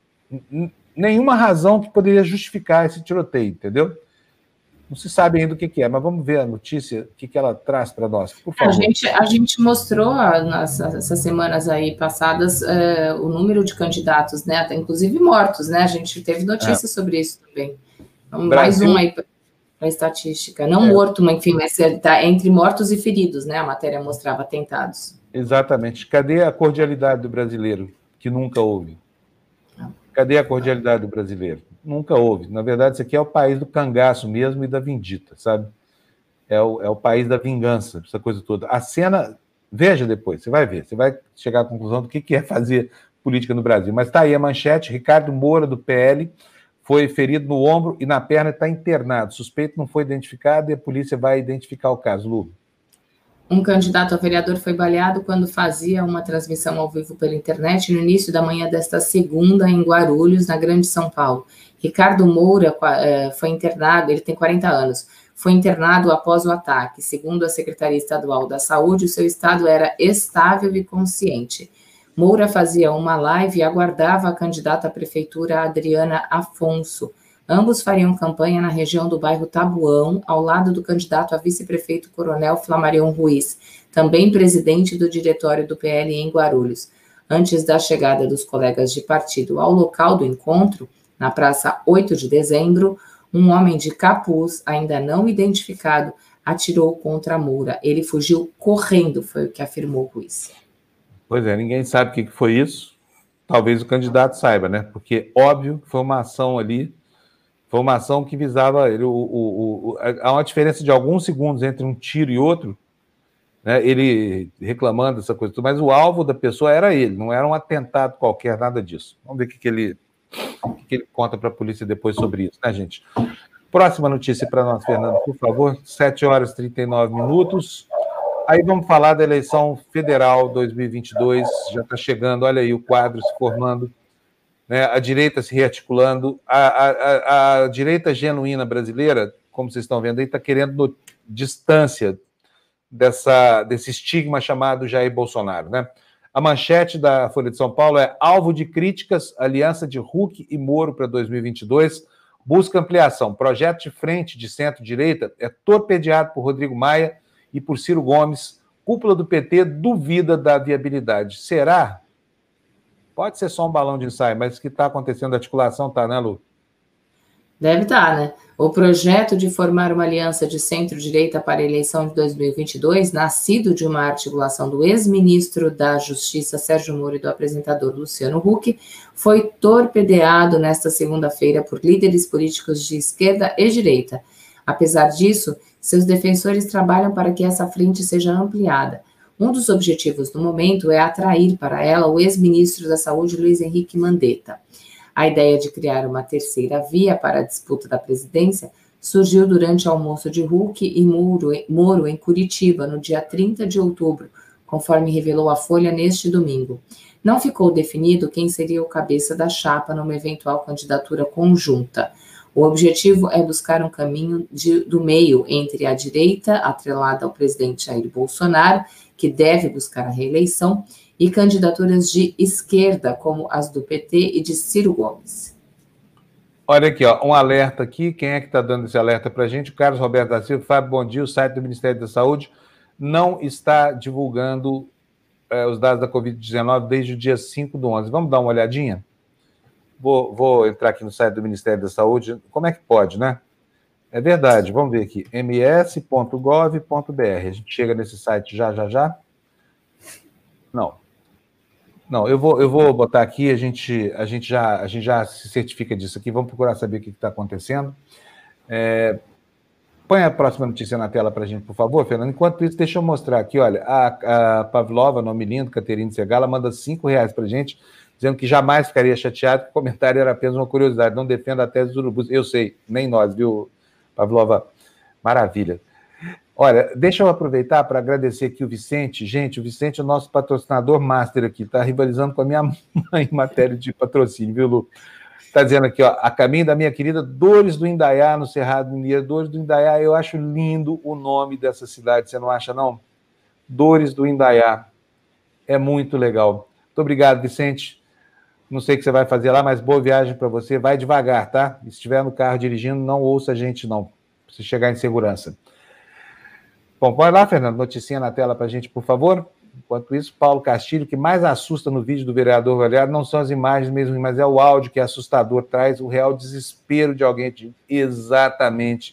nenhuma razão que poderia justificar esse tiroteio, entendeu? Não se sabe ainda o que é, mas vamos ver a notícia, o que ela traz para nós, por favor. A gente mostrou nessas semanas aí passadas o número de candidatos, né, até inclusive mortos, né? A gente teve notícias sobre isso também. Então, mais um aí para a estatística. Não morto, mas enfim, mas tá entre mortos e feridos, né? A matéria mostrava atentados. Exatamente. Cadê a cordialidade do brasileiro, que nunca houve? Cadê a cordialidade do brasileiro? Nunca houve. Na verdade, isso aqui é o país do cangaço mesmo e da vindita, sabe? É o país da vingança, essa coisa toda. A cena, veja depois, você vai ver, você vai chegar à conclusão do que é fazer política no Brasil. Mas está aí a manchete, Ricardo Moura, do PL, foi ferido no ombro e na perna, está internado. Suspeito não foi identificado e a polícia vai identificar o caso. Lu. Um candidato a vereador foi baleado quando fazia uma transmissão ao vivo pela internet no início da manhã desta segunda em Guarulhos, na Grande São Paulo. Ricardo Moura foi internado, ele tem 40 anos, foi internado após o ataque. Segundo a Secretaria Estadual da Saúde, o seu estado era estável e consciente. Moura fazia uma live e aguardava a candidata à prefeitura Adriana Afonso. Ambos fariam campanha na região do bairro Tabuão, ao lado do candidato a vice-prefeito Coronel Flamarion Ruiz, também presidente do diretório do PL em Guarulhos. Antes da chegada dos colegas de partido ao local do encontro, na Praça 8 de Dezembro, um homem de capuz, ainda não identificado, atirou contra Moura. Ele fugiu correndo, foi o que afirmou Ruiz. Pois é, ninguém sabe o que foi isso. Talvez o candidato saiba, né? Porque, óbvio, foi uma ação ali, foi uma ação que visava ele, há uma diferença de alguns segundos entre um tiro e outro, né? Ele reclamando dessa coisa, mas o alvo da pessoa era ele, não era um atentado qualquer, nada disso. Vamos ver o que ele conta para a polícia depois sobre isso, né, gente? Próxima notícia para nós, Fernando, por favor. 7h39. Aí vamos falar da eleição federal 2022, já está chegando, olha aí o quadro se formando, né? A direita se rearticulando, a direita genuína brasileira, como vocês estão vendo aí, está querendo distância desse estigma chamado Jair Bolsonaro, né? A manchete da Folha de São Paulo é: alvo de críticas, aliança de Huck e Moro para 2022, busca ampliação. Projeto de frente de centro-direita é torpedeado por Rodrigo Maia e por Ciro Gomes. Cúpula do PT duvida da viabilidade. Será? Pode ser só um balão de ensaio, mas o que está acontecendo da articulação está, né, Lu? Deve estar, né? O projeto de formar uma aliança de centro-direita para a eleição de 2022, nascido de uma articulação do ex-ministro da Justiça, Sérgio Moro, e do apresentador Luciano Huck, foi torpedeado nesta segunda-feira por líderes políticos de esquerda e direita. Apesar disso, seus defensores trabalham para que essa frente seja ampliada. Um dos objetivos do momento é atrair para ela o ex-ministro da Saúde, Luiz Henrique Mandetta. A ideia de criar uma terceira via para a disputa da presidência surgiu durante o almoço de Huck e Moro em Curitiba, no dia 30 de outubro, conforme revelou a Folha neste domingo. Não ficou definido quem seria o cabeça da chapa numa eventual candidatura conjunta. O objetivo é buscar um caminho do meio entre a direita, atrelada ao presidente Jair Bolsonaro, que deve buscar a reeleição, e candidaturas de esquerda, como as do PT e de Ciro Gomes. Olha aqui, ó, um alerta aqui. Quem é que está dando esse alerta para a gente? O Carlos Roberto da Silva. Fábio, bom dia. O site do Ministério da Saúde não está divulgando os dados da Covid-19 desde o dia 5/11. Vamos dar uma olhadinha? Vou entrar aqui no site do Ministério da Saúde. Como é que pode, né? É verdade, vamos ver aqui. ms.gov.br. A gente chega nesse site já. Não, eu vou botar aqui, a gente já se certifica disso aqui, vamos procurar saber o que está acontecendo. Põe a próxima notícia na tela para a gente, por favor, Fernando. Enquanto isso, deixa eu mostrar aqui, olha, a Pavlova, nome lindo, Caterine Segala, manda R$5 para a gente, dizendo que jamais ficaria chateado, que o comentário era apenas uma curiosidade, não defenda a tese dos urubus. Eu sei, nem nós, viu, Pavlova? Maravilha. Olha, deixa eu aproveitar para agradecer aqui o Vicente. Gente, o Vicente é o nosso patrocinador master aqui, está rivalizando com a minha mãe em matéria de patrocínio, viu, Lu? Está dizendo aqui, ó, a caminho da minha querida Dores do Indaiá, no Cerrado Mineiro. Dores do Indaiá, eu acho lindo o nome dessa cidade, você não acha, não? Dores do Indaiá. É muito legal. Muito obrigado, Vicente. Não sei o que você vai fazer lá, mas boa viagem para você. Vai devagar, tá? Se estiver no carro dirigindo, não ouça a gente, não. Pra você chegar em segurança. Bom, vai lá, Fernando, noticinha na tela para a gente, por favor. Enquanto isso, Paulo Castilho, o que mais assusta no vídeo do vereador Galhardo não são as imagens mesmo, mas é o áudio que é assustador, traz o real desespero de alguém. Exatamente.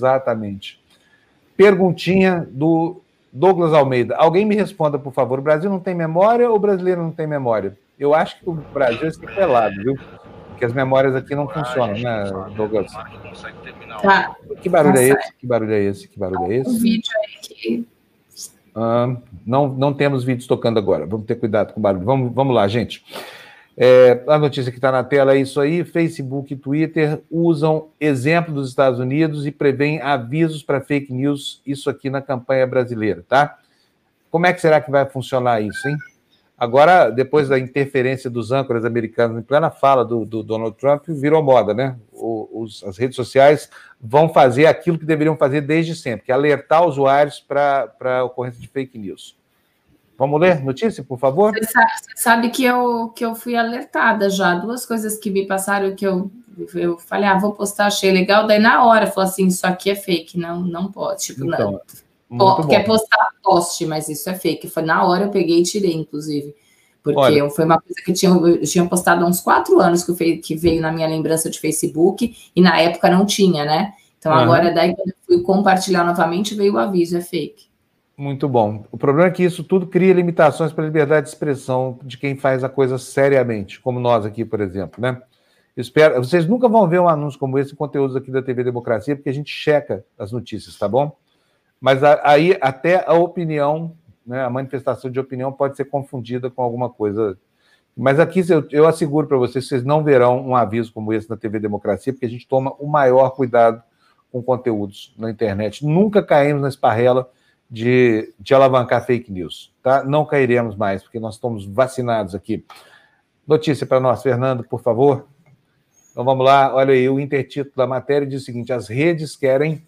Perguntinha do Douglas Almeida. Alguém me responda, por favor, o Brasil não tem memória ou o brasileiro não tem memória? Eu acho que o Brasil é sequelado, viu? Porque as memórias aqui não funcionam, né, Douglas? Tá. Que barulho é esse? Que barulho é esse? Um vídeo aí que... Não temos vídeos tocando agora. Vamos ter cuidado com o barulho. Vamos lá, gente. A notícia que está na tela é isso aí. Facebook e Twitter usam exemplo dos Estados Unidos e prevêem avisos para fake news, isso aqui na campanha brasileira, tá? Como é que será que vai funcionar isso, hein? Agora, depois da interferência dos âncoras americanos em plena fala do Donald Trump, virou moda, né? as redes sociais vão fazer aquilo que deveriam fazer desde sempre, que é alertar usuários para a ocorrência de fake news. Vamos ler notícia, por favor? Você sabe que eu fui alertada já. 2 coisas que me passaram que eu falei, vou postar, achei legal. Daí, na hora, falou assim, isso aqui é fake, não pode. Tipo, então, quer postar, poste, mas isso é fake. Foi na hora eu peguei e tirei, inclusive. Porque foi uma coisa que eu tinha postado há uns 4 anos que veio na minha lembrança de Facebook, e na época não tinha, né? Então, agora, daí, quando eu fui compartilhar novamente, veio o aviso, é fake. Muito bom. O problema é que isso tudo cria limitações para a liberdade de expressão de quem faz a coisa seriamente, como nós aqui, por exemplo, né? Vocês nunca vão ver um anúncio como esse em conteúdos aqui da TV Democracia, porque a gente checa as notícias, tá bom? Mas aí até a opinião, né, a manifestação de opinião pode ser confundida com alguma coisa. Mas aqui eu asseguro para vocês não verão um aviso como esse na TV Democracia, porque a gente toma o maior cuidado com conteúdos na internet. Nunca caímos na esparrela de alavancar fake news, tá? Não cairemos mais, porque nós estamos vacinados aqui. Notícia para nós, Fernando, por favor. Então vamos lá, olha aí, o intertítulo da matéria diz o seguinte: as redes querem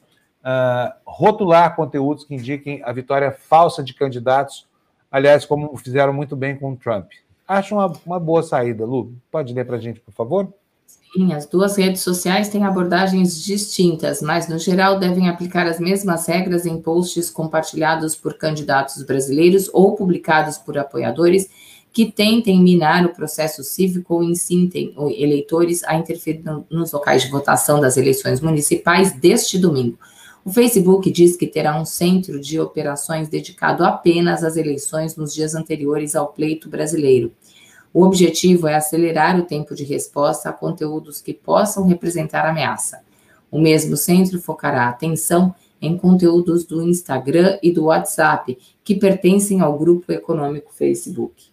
rotular conteúdos que indiquem a vitória falsa de candidatos, aliás, como fizeram muito bem com o Trump. Acho uma boa saída, Lu. Pode ler para a gente, por favor? Sim, as 2 redes sociais têm abordagens distintas, mas, no geral, devem aplicar as mesmas regras em posts compartilhados por candidatos brasileiros ou publicados por apoiadores que tentem minar o processo cívico ou incitem eleitores a interferir nos locais de votação das eleições municipais deste domingo. O Facebook diz que terá um centro de operações dedicado apenas às eleições nos dias anteriores ao pleito brasileiro. O objetivo é acelerar o tempo de resposta a conteúdos que possam representar ameaça. O mesmo centro focará a atenção em conteúdos do Instagram e do WhatsApp, que pertencem ao grupo econômico Facebook.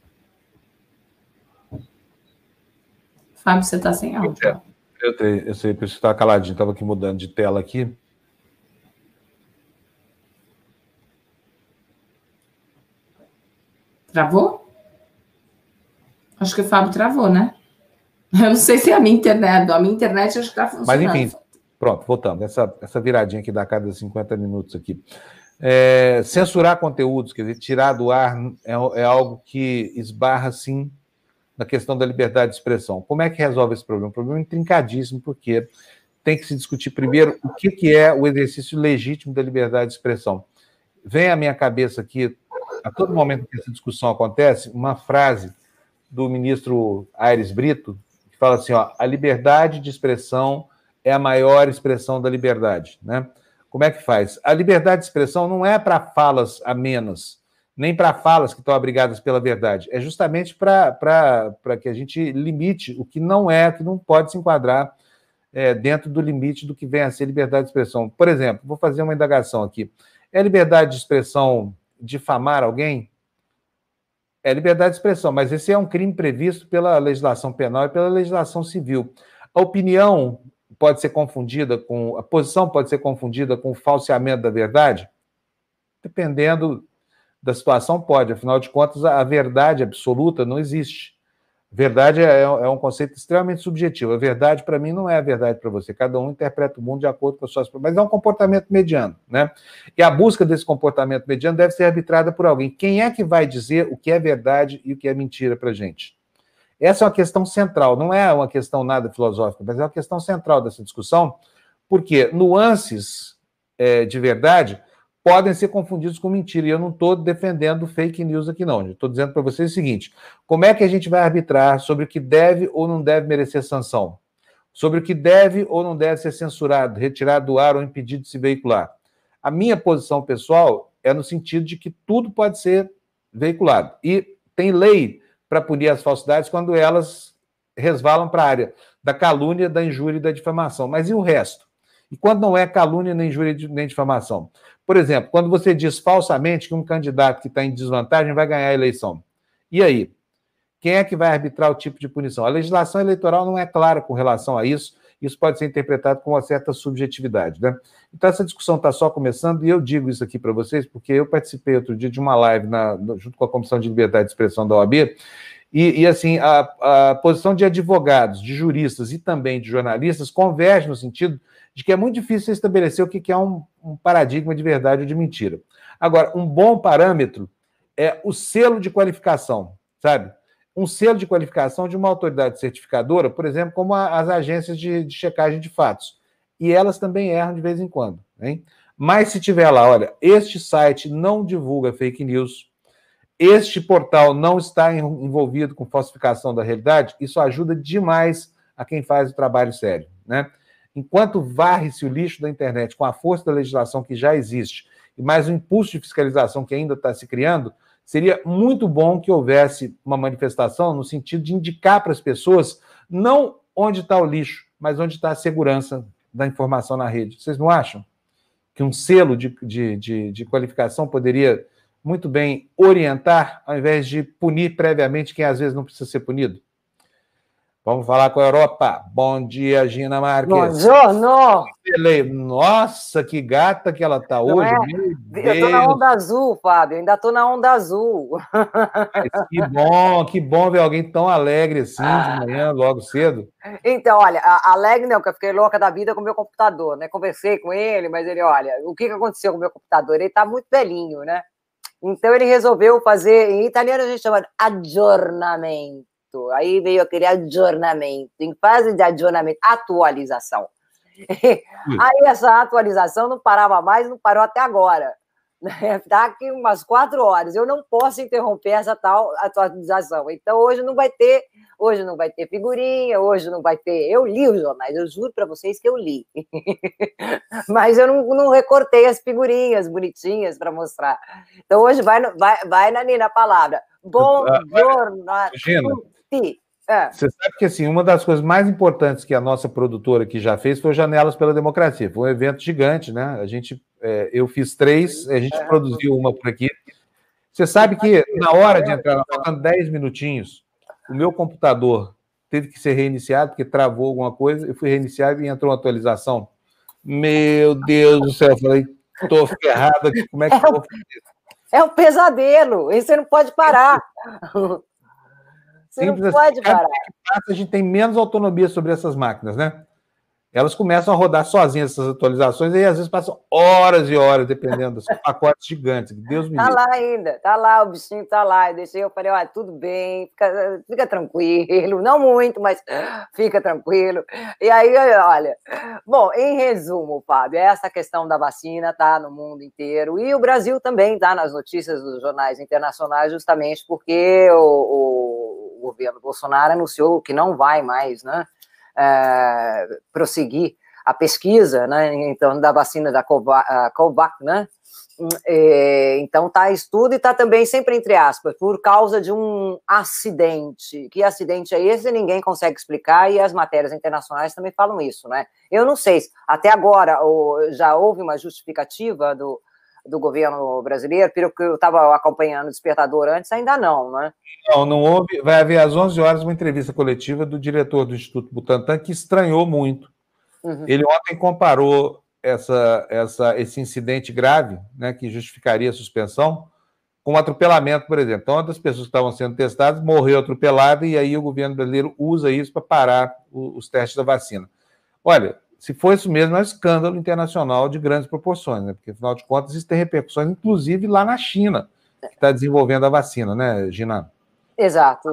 Fábio, você está sem áudio. Eu sei, por isso que estava caladinho, estava aqui mudando de tela aqui. Travou? Acho que o Fábio travou, né? Eu não sei se é a minha internet. A minha internet acho que está funcionando. Mas, enfim, pronto, voltando. Essa viradinha que dá a cada 50 minutos aqui. Censurar conteúdos, quer dizer, tirar do ar, é algo que esbarra, sim, na questão da liberdade de expressão. Como é que resolve esse problema? Um problema intrincadíssimo, porque tem que se discutir primeiro o que é o exercício legítimo da liberdade de expressão. Vem à minha cabeça aqui, a todo momento que essa discussão acontece, uma frase do ministro Aires Brito, que fala assim, a liberdade de expressão é a maior expressão da liberdade, né? Como é que faz? A liberdade de expressão não é para falas amenas, nem para falas que estão abrigadas pela verdade, é justamente para que a gente limite o que não pode se enquadrar dentro do limite do que vem a ser liberdade de expressão. Por exemplo, vou fazer uma indagação aqui. É liberdade de expressão difamar alguém? É liberdade de expressão, mas esse é um crime previsto pela legislação penal e pela legislação civil. A opinião pode ser confundida a posição pode ser confundida com o falseamento da verdade? Dependendo da situação, pode. Afinal de contas, a verdade absoluta não existe. Verdade é um conceito extremamente subjetivo. A verdade, para mim, não é a verdade para você. Cada um interpreta o mundo de acordo com as suas... Mas é um comportamento mediano, né? E a busca desse comportamento mediano deve ser arbitrada por alguém. Quem é que vai dizer o que é verdade e o que é mentira para a gente? Essa é uma questão central. Não é uma questão nada filosófica, mas é uma questão central dessa discussão, porque nuances de verdade podem ser confundidos com mentira. E eu não estou defendendo fake news aqui, não. Estou dizendo para vocês o seguinte: como é que a gente vai arbitrar sobre o que deve ou não deve merecer sanção? Sobre o que deve ou não deve ser censurado, retirado do ar ou impedido de se veicular? A minha posição pessoal é no sentido de que tudo pode ser veiculado. E tem lei para punir as falsidades quando elas resvalam para a área da calúnia, da injúria e da difamação. Mas e o resto? E quando não é calúnia, nem injúria, nem difamação? Por exemplo, quando você diz falsamente que um candidato que está em desvantagem vai ganhar a eleição. E aí? Quem é que vai arbitrar o tipo de punição? A legislação eleitoral não é clara com relação a isso. Isso pode ser interpretado com uma certa subjetividade, né? Então, essa discussão está só começando, e eu digo isso aqui para vocês, porque eu participei outro dia de uma live junto com a Comissão de Liberdade de Expressão da OAB, E assim, a posição de advogados, de juristas e também de jornalistas converge no sentido de que é muito difícil estabelecer o que é um paradigma de verdade ou de mentira. Agora, um bom parâmetro é o selo de qualificação, sabe? Um selo de qualificação de uma autoridade certificadora, por exemplo, como as agências de checagem de fatos. E elas também erram de vez em quando, hein? Mas se tiver lá, olha, este site não divulga fake news, este portal não está envolvido com falsificação da realidade, isso ajuda demais a quem faz o trabalho sério, né? Enquanto varre-se o lixo da internet com a força da legislação que já existe e mais o impulso de fiscalização que ainda está se criando, seria muito bom que houvesse uma manifestação no sentido de indicar para as pessoas não onde está o lixo, mas onde está a segurança da informação na rede. Vocês não acham que um selo de qualificação poderia muito bem orientar, ao invés de punir previamente quem às vezes não precisa ser punido? Vamos falar com a Europa. Bom dia, Gina Marques. Buongiorno! Nossa, que gata que ela está hoje. É? Meu Deus. Eu estou na onda azul, Fábio. Ainda estou na onda azul. Mas que bom ver alguém tão alegre assim de manhã, logo cedo. Então, olha, alegre não, porque eu fiquei louca da vida com o meu computador, né? Conversei com ele, mas ele, olha, o que aconteceu com o meu computador? Ele está muito velhinho, né? Então ele resolveu fazer, em italiano a gente chama de aggiornamento. Aí veio aquele adornamento, em fase de adornamento, atualização. Aí essa atualização não parava mais, não parou até agora. Está aqui umas 4 horas. Eu não posso interromper essa tal atualização. Então hoje não vai ter figurinha, hoje não vai ter. Eu li os jornais, eu juro para vocês que eu li. Mas eu não recortei as figurinhas bonitinhas para mostrar. Então hoje vai na palavra. Bom giorno. Você sabe que assim, uma das coisas mais importantes que a nossa produtora aqui já fez foi Janelas pela Democracia. Foi um evento gigante, né? Eu fiz 3, a gente produziu uma por aqui. Você sabe que na hora de entrar, faltando 10 minutinhos, o meu computador teve que ser reiniciado, porque travou alguma coisa, eu fui reiniciado e entrou uma atualização. Meu Deus do céu, eu falei, tô ferrado aqui, como é que eu vou fazer isso? É um pesadelo, e você não pode parar. Você não pode parar. A gente tem menos autonomia sobre essas máquinas, né? Elas começam a rodar sozinhas essas atualizações e às vezes passam horas e horas, dependendo dos pacotes gigantes. Deus me livre. Tá lá ainda, tá lá, o bichinho tá lá. Eu falei, olha, tudo bem, fica tranquilo, não muito, mas fica tranquilo. E aí, olha, bom, em resumo, Fábio, essa questão da vacina tá no mundo inteiro e o Brasil também tá nas notícias dos jornais internacionais, justamente porque o governo Bolsonaro anunciou que não vai mais, né? Prosseguir a pesquisa, né, então, da vacina da Covax, né, então está estudo e está também sempre entre aspas, por causa de um acidente. Que acidente é esse? Ninguém consegue explicar e as matérias internacionais também falam isso, né? Eu não sei, até agora já houve uma justificativa do governo brasileiro, pelo que eu estava acompanhando o Despertador antes, ainda não, né? Não houve. Vai haver às 11 horas uma entrevista coletiva do diretor do Instituto Butantan, que estranhou muito. Ele ontem comparou esse incidente grave, né, que justificaria a suspensão, com um atropelamento, por exemplo. Então, uma das pessoas que estavam sendo testadas morreu atropelada e aí o governo brasileiro usa isso para parar os testes da vacina. Olha, se for isso mesmo, é um escândalo internacional de grandes proporções, né? Porque, afinal de contas, isso tem repercussões, inclusive lá na China, que está desenvolvendo a vacina, né, Gina? Exato.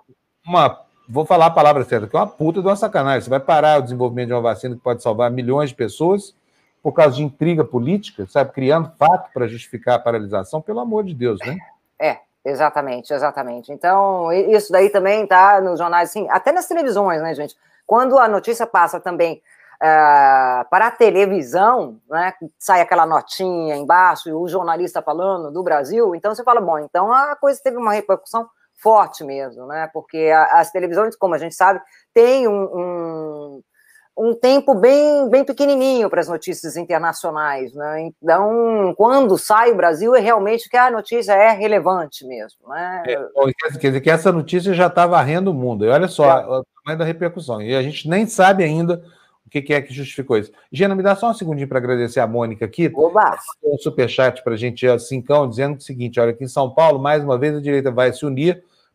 Vou falar a palavra certa, que é uma puta de uma sacanagem. Você vai parar o desenvolvimento de uma vacina que pode salvar milhões de pessoas por causa de intriga política, sabe? Criando fato para justificar a paralisação, pelo amor de Deus, né? Exatamente. Então, isso daí também tá nos jornais, assim, até nas televisões, né, gente? Quando a notícia passa também para a televisão, né, sai aquela notinha embaixo e o jornalista falando do Brasil, então você fala, bom, então a coisa teve uma repercussão forte mesmo, né, porque as televisões, como a gente sabe, tem um tempo bem pequenininho para as notícias internacionais, né, então quando sai o Brasil é realmente que a notícia é relevante mesmo, né. Quer dizer que essa notícia já está varrendo o mundo, e olha só o tamanho da repercussão, e a gente nem sabe ainda o que é que justificou isso. Gina, me dá só um segundinho para agradecer a Mônica aqui. Oba! Um superchat para a gente, cincão, dizendo o seguinte, olha, aqui em São Paulo, mais uma vez, a direita vai se unir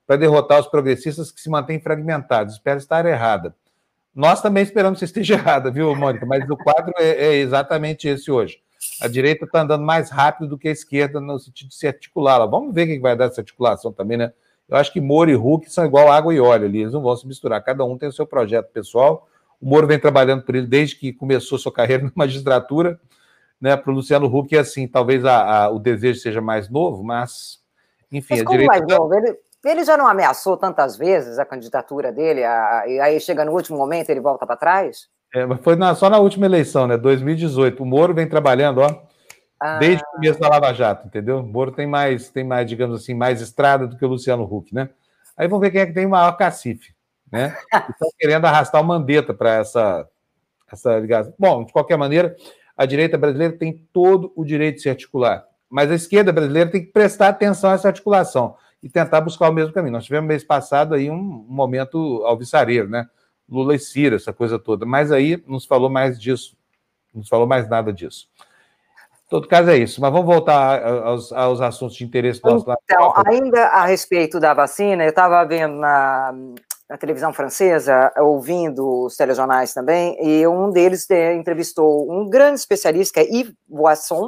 para derrotar os progressistas que se mantêm fragmentados. Espero estar errada. Nós também esperamos que você esteja errada, viu, Mônica? Mas o quadro é exatamente esse hoje. A direita está andando mais rápido do que a esquerda no sentido de se articular. Vamos ver o que vai dar essa articulação também, né? Eu acho que Moro e Huck são igual água e óleo ali, eles não vão se misturar. Cada um tem o seu projeto pessoal. O Moro vem trabalhando por ele desde que começou sua carreira na magistratura, né? Para o Luciano Huck, assim, talvez o desejo seja mais novo, mas, enfim... Mas como mais novo? Ele já não ameaçou tantas vezes a candidatura dele, e aí chega no último momento ele volta para trás? Mas foi só na última eleição, né? 2018. O Moro vem trabalhando, desde o começo da Lava Jato, entendeu? O Moro tem mais, digamos assim, mais estrada do que o Luciano Huck, né? Aí vamos ver quem é que tem o maior cacife, né? Estão querendo arrastar o Mandetta para essa ligação. Bom, de qualquer maneira, a direita brasileira tem todo o direito de se articular, mas a esquerda brasileira tem que prestar atenção a essa articulação e tentar buscar o mesmo caminho. Nós tivemos mês passado aí um momento alvissareiro, né? Lula e Ciro, essa coisa toda, mas aí não se falou mais disso, não se falou mais nada disso. Em todo caso é isso, mas vamos voltar aos assuntos de interesse do nosso lado. Então, ainda a respeito da vacina, eu estava vendo na televisão francesa, ouvindo os telejornais também, e um deles entrevistou um grande especialista, que é Yves Boisson,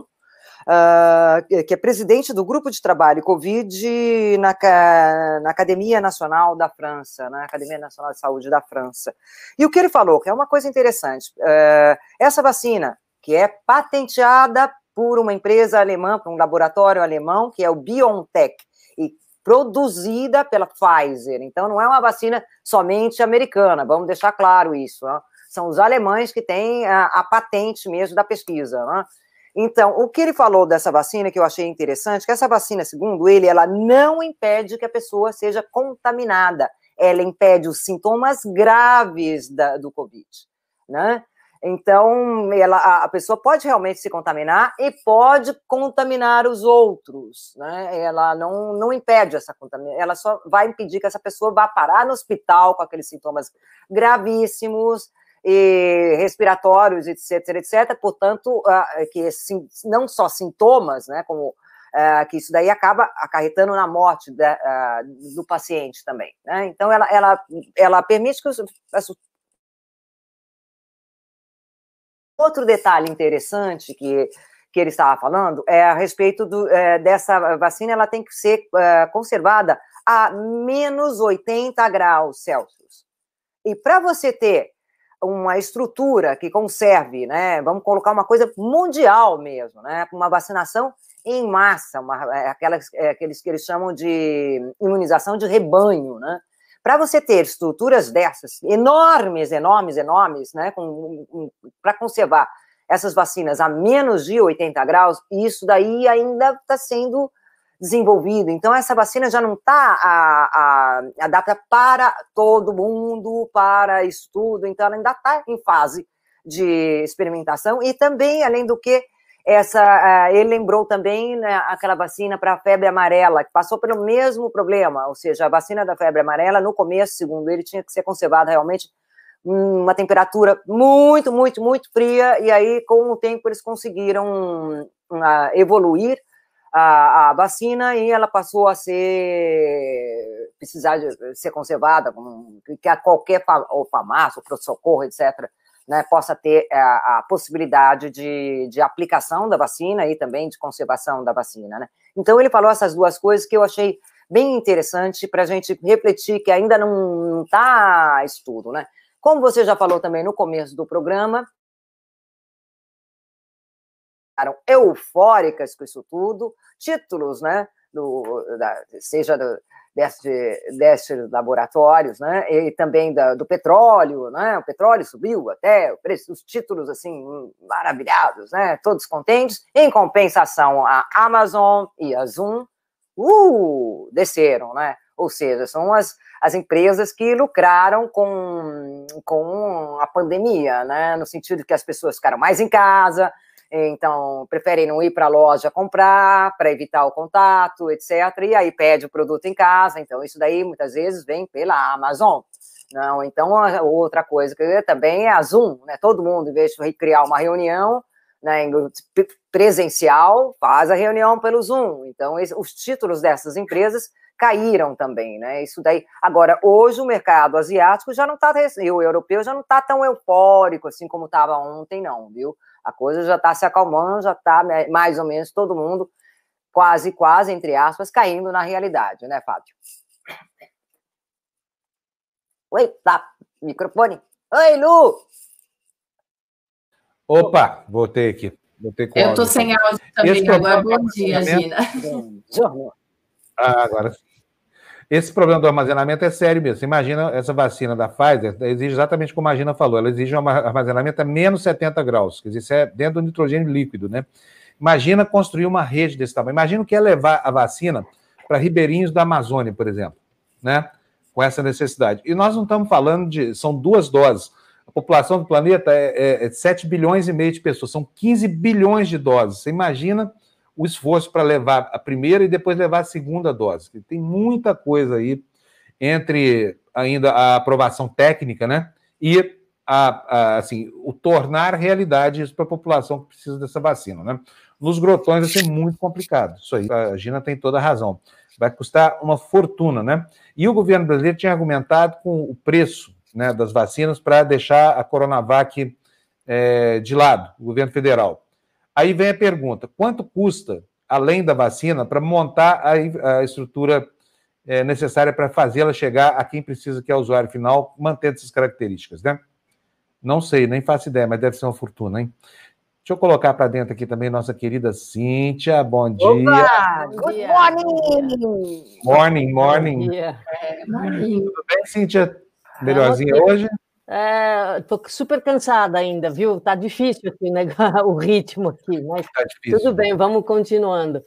que é presidente do grupo de trabalho Covid na Academia Nacional da França, na Academia Nacional de Saúde da França. E o que ele falou, que é uma coisa interessante, essa vacina, que é patenteada por uma empresa alemã, por um laboratório alemão, que é o BioNTech, e produzida pela Pfizer. Então, não é uma vacina somente americana, vamos deixar claro isso. Né? São os alemães que têm a patente mesmo da pesquisa, né? Então, o que ele falou dessa vacina, que eu achei interessante, que essa vacina, segundo ele, ela não impede que a pessoa seja contaminada, ela impede os sintomas graves do Covid, né? Então, a pessoa pode realmente se contaminar e pode contaminar os outros, né? Ela não impede essa contaminação, ela só vai impedir que essa pessoa vá parar no hospital com aqueles sintomas gravíssimos, e respiratórios, etc. Portanto, que não só sintomas, né, como que isso daí acaba acarretando na morte do paciente também, né? Então, ela permite que outro detalhe interessante que ele estava falando é a respeito dessa vacina, ela tem que ser conservada a menos 80 graus Celsius. E para você ter uma estrutura que conserve, né? Vamos colocar uma coisa mundial mesmo, né? Uma vacinação em massa, aqueles que eles chamam de imunização de rebanho, né? Para você ter estruturas dessas, enormes, né? Para conservar essas vacinas a menos de 80 graus, isso daí ainda está sendo desenvolvido. Então, essa vacina já não está adaptada para todo mundo, para isso tudo, então ela ainda está em fase de experimentação, e também, além do que, ele lembrou também, né, aquela vacina para a febre amarela, que passou pelo mesmo problema, ou seja, a vacina da febre amarela, no começo, segundo ele, tinha que ser conservada realmente uma temperatura muito, muito, muito fria, e aí, com o tempo, eles conseguiram evoluir a vacina, e ela passou a precisar de ser conservada, que a qualquer farmácia, pronto-socorro, etc., né, possa ter a possibilidade de aplicação da vacina e também de conservação da vacina, né? Então, ele falou essas duas coisas que eu achei bem interessante para a gente refletir, que ainda não está estudo, né? Como você já falou também no começo do programa, eram eufóricas com isso tudo, títulos, né, seja desses laboratórios, né, e também do petróleo, né, o petróleo subiu até, o preço, os títulos, assim, maravilhados, né, todos contentes. Em compensação, a Amazon e a Zoom, desceram, né, ou seja, são as empresas que lucraram com a pandemia, né, no sentido que as pessoas ficaram mais em casa, então preferem não ir para a loja comprar, para evitar o contato, etc., e aí pede o produto em casa. Então isso daí muitas vezes vem pela Amazon. Não, então outra coisa que também é a Zoom, né? Todo mundo, em vez de criar uma reunião, né, presencial, faz a reunião pelo Zoom. Então os títulos dessas empresas caíram também, né? Isso daí. Agora, hoje o mercado asiático já não está, e o europeu já não está tão eufórico assim como estava ontem, não, viu? A coisa já está se acalmando, já está mais ou menos todo mundo quase, entre aspas, caindo na realidade, né, Fábio? Oi, tá, microfone. Oi, Lu! Opa, voltei aqui. Eu estou sem áudio também agora. Bom dia, Gina. Agora sim. Esse problema do armazenamento é sério mesmo. Você imagina essa vacina da Pfizer, exige exatamente como a Gina falou, ela exige um armazenamento a menos 70 graus, quer dizer, isso é dentro do nitrogênio líquido, né? Imagina construir uma rede desse tamanho. Imagina o que é levar a vacina para ribeirinhos da Amazônia, por exemplo, né? Com essa necessidade. E nós não estamos falando são 2 doses. A população do planeta é 7 bilhões e meio de pessoas, são 15 bilhões de doses. Você imagina o esforço para levar a primeira e depois levar a segunda dose. Tem muita coisa aí entre ainda a aprovação técnica, né? E assim, o tornar realidade isso para a população que precisa dessa vacina, né? Nos grotões vai ser muito complicado. Isso aí, a Gina tem toda a razão. Vai custar uma fortuna, né? E o governo brasileiro tinha argumentado com o preço, né, das vacinas para deixar a Coronavac de lado, o governo federal. Aí vem a pergunta, quanto custa, além da vacina, para montar a estrutura necessária para fazê-la chegar a quem precisa, que é o usuário final, mantendo essas características, né? Não sei, nem faço ideia, mas deve ser uma fortuna, hein? Deixa eu colocar para dentro aqui também nossa querida Cíntia, bom dia. Opa, good morning! Morning. Bom dia. Tudo bem, Cíntia? Melhorzinha hoje? Tô super cansada ainda, viu? Tá difícil aqui, né? O ritmo aqui, mas tá difícil, tudo bem, vamos continuando.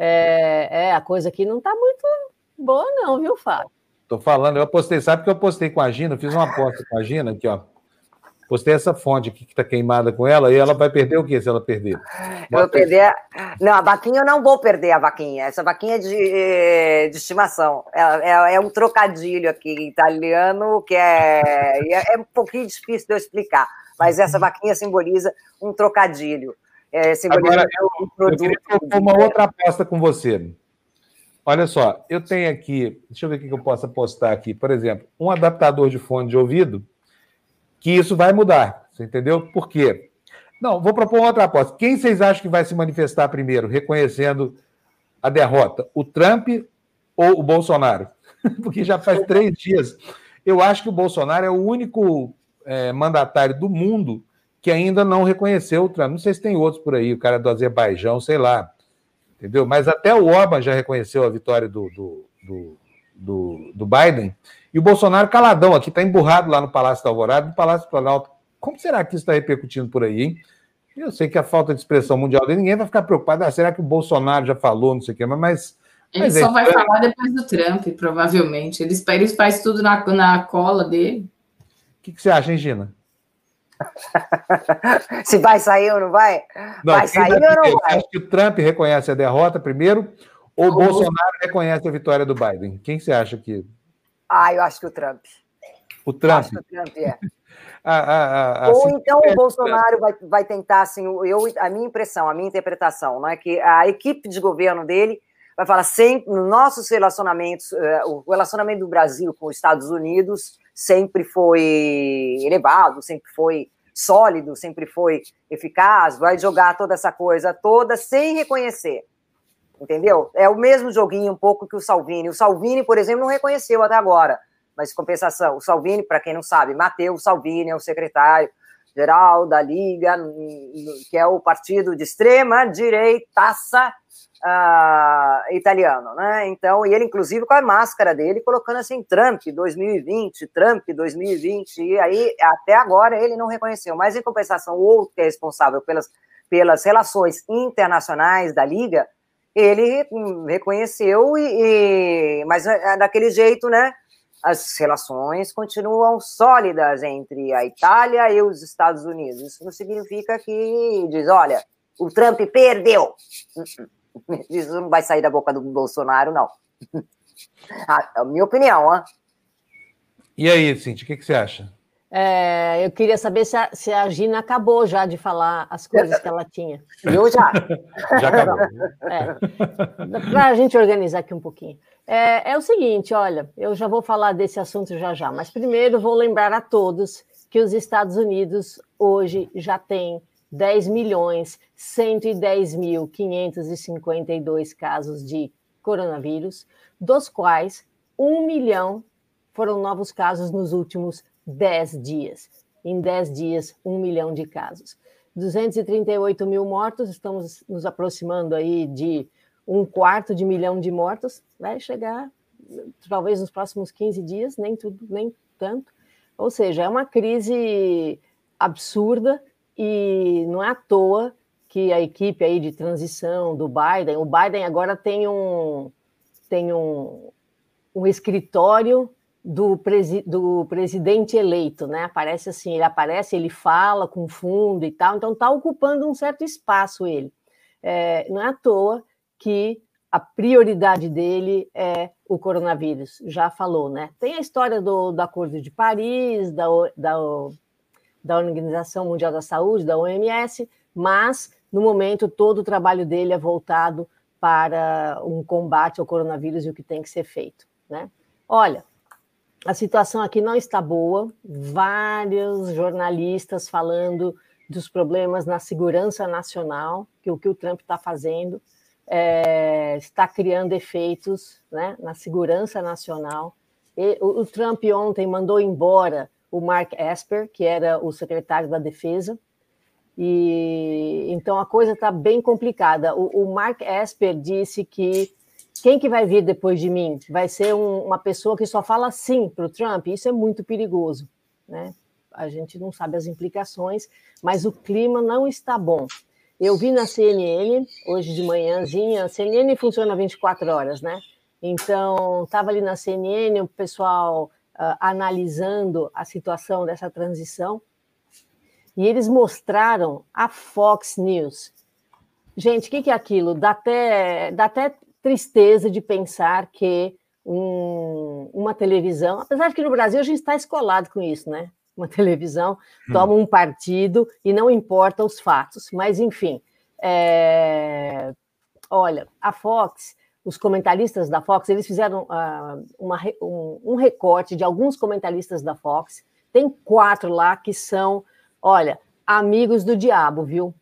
A coisa aqui não tá muito boa não, viu, Fábio? Tô falando, eu apostei, sabe que eu apostei com a Gina, eu fiz uma aposta com a Gina aqui, ó. Postei essa fonte aqui que tá queimada com ela, e ela vai perder o quê se ela perder? Eu vou perder... Não, a vaquinha eu não vou perder a vaquinha. Essa vaquinha é de estimação. É um trocadilho aqui em italiano que é um pouquinho difícil de eu explicar, mas essa vaquinha simboliza um trocadilho. Simboliza agora, eu queria propor uma outra aposta com você. Olha só, eu tenho aqui, deixa eu ver o que eu posso apostar aqui. Por exemplo, um adaptador de fone de ouvido, que isso vai mudar, você entendeu? Por quê? Não, vou propor uma outra aposta. Quem vocês acham que vai se manifestar primeiro, reconhecendo a derrota? O Trump ou o Bolsonaro? Porque já faz 3 dias. Eu acho que o Bolsonaro é o único mandatário do mundo que ainda não reconheceu o Trump. Não sei se tem outros por aí, o cara do Azerbaijão, sei lá. Entendeu? Mas até o Orban já reconheceu a vitória do Biden. E o Bolsonaro caladão aqui, está emburrado lá no Palácio da Alvorada, no Palácio do Planalto. Como será que isso está repercutindo por aí, hein? Eu sei que a falta de expressão mundial dele, ninguém vai ficar preocupado. Será que o Bolsonaro já falou, não sei o quê, mas ele só vai falar depois do Trump, provavelmente. Ele faz tudo na cola dele. O que você acha, hein, Gina? Se vai sair ou não vai? Não, vai sair ou não vai? Você acha que o Trump reconhece a derrota primeiro ou o Bolsonaro reconhece a vitória do Biden? Quem você acha que... eu acho que o Trump. O Trump? Acho que o Trump é. Ou então o Bolsonaro vai tentar, assim, a minha impressão, a minha interpretação, não é que a equipe de governo dele vai falar sempre, nos nossos relacionamentos, o relacionamento do Brasil com os Estados Unidos sempre foi elevado, sempre foi sólido, sempre foi eficaz, vai jogar toda essa coisa toda sem reconhecer, entendeu? É o mesmo joguinho um pouco que o Salvini. O Salvini, por exemplo, não reconheceu até agora, mas, em compensação, o Salvini, para quem não sabe, Matteo Salvini é o secretário-geral da Liga, que é o partido de extrema-direitaça italiano, né? Então, e ele, inclusive, com a máscara dele, colocando assim, Trump 2020, e aí, até agora, ele não reconheceu. Mas, em compensação, o outro que é responsável pelas relações internacionais da Liga, ele reconheceu, mas daquele jeito, né? As relações continuam sólidas entre a Itália e os Estados Unidos. Isso não significa que diz, olha, o Trump perdeu. Isso não vai sair da boca do Bolsonaro, não. É a minha opinião, hein? E aí, Cintia, o que você acha? Eu queria saber se a Gina acabou já de falar as coisas que ela tinha. Eu já. Já acabou. Para a gente organizar aqui um pouquinho. É o seguinte, olha, eu já vou falar desse assunto já, mas primeiro vou lembrar a todos que os Estados Unidos hoje já têm 10.110.552 casos de coronavírus, dos quais 1 milhão foram novos casos nos últimos 10 dias. Em 10 dias, 1 milhão de casos. 238 mil mortos, estamos nos aproximando aí de 1/4 milhão de mortos, vai chegar talvez nos próximos 15 dias, nem tanto. Ou seja, é uma crise absurda e não é à toa que a equipe aí de transição do Biden, o Biden agora tem um escritório do presidente eleito, né? Aparece assim, ele fala com fundo e tal, então está ocupando um certo espaço ele. Não é à toa que a prioridade dele é o coronavírus, já falou, né? Tem a história do Acordo de Paris, da Organização Mundial da Saúde, da OMS, mas, no momento, todo o trabalho dele é voltado para um combate ao coronavírus e o que tem que ser feito, né? Olha, a situação aqui não está boa, vários jornalistas falando dos problemas na segurança nacional, que o Trump está fazendo está criando efeitos, né, na segurança nacional. O Trump ontem mandou embora o Mark Esper, que era o secretário da Defesa, e então a coisa está bem complicada. O Mark Esper disse que quem que vai vir depois de mim? Vai ser uma pessoa que só fala sim para o Trump. Isso é muito perigoso, né? A gente não sabe as implicações, mas o clima não está bom. Eu vi na CNN, hoje de manhãzinha, a CNN funciona 24 horas, né? Então, estava ali na CNN, o pessoal analisando a situação dessa transição, e eles mostraram a Fox News. Gente, o que é aquilo? Dá até tristeza de pensar que uma televisão, apesar de que no Brasil a gente está escolado com isso, né? Uma televisão toma um partido e não importa os fatos. Mas, enfim, olha, a Fox, os comentaristas da Fox, eles fizeram um recorte de alguns comentaristas da Fox. Tem 4 lá que são, olha, amigos do diabo, viu?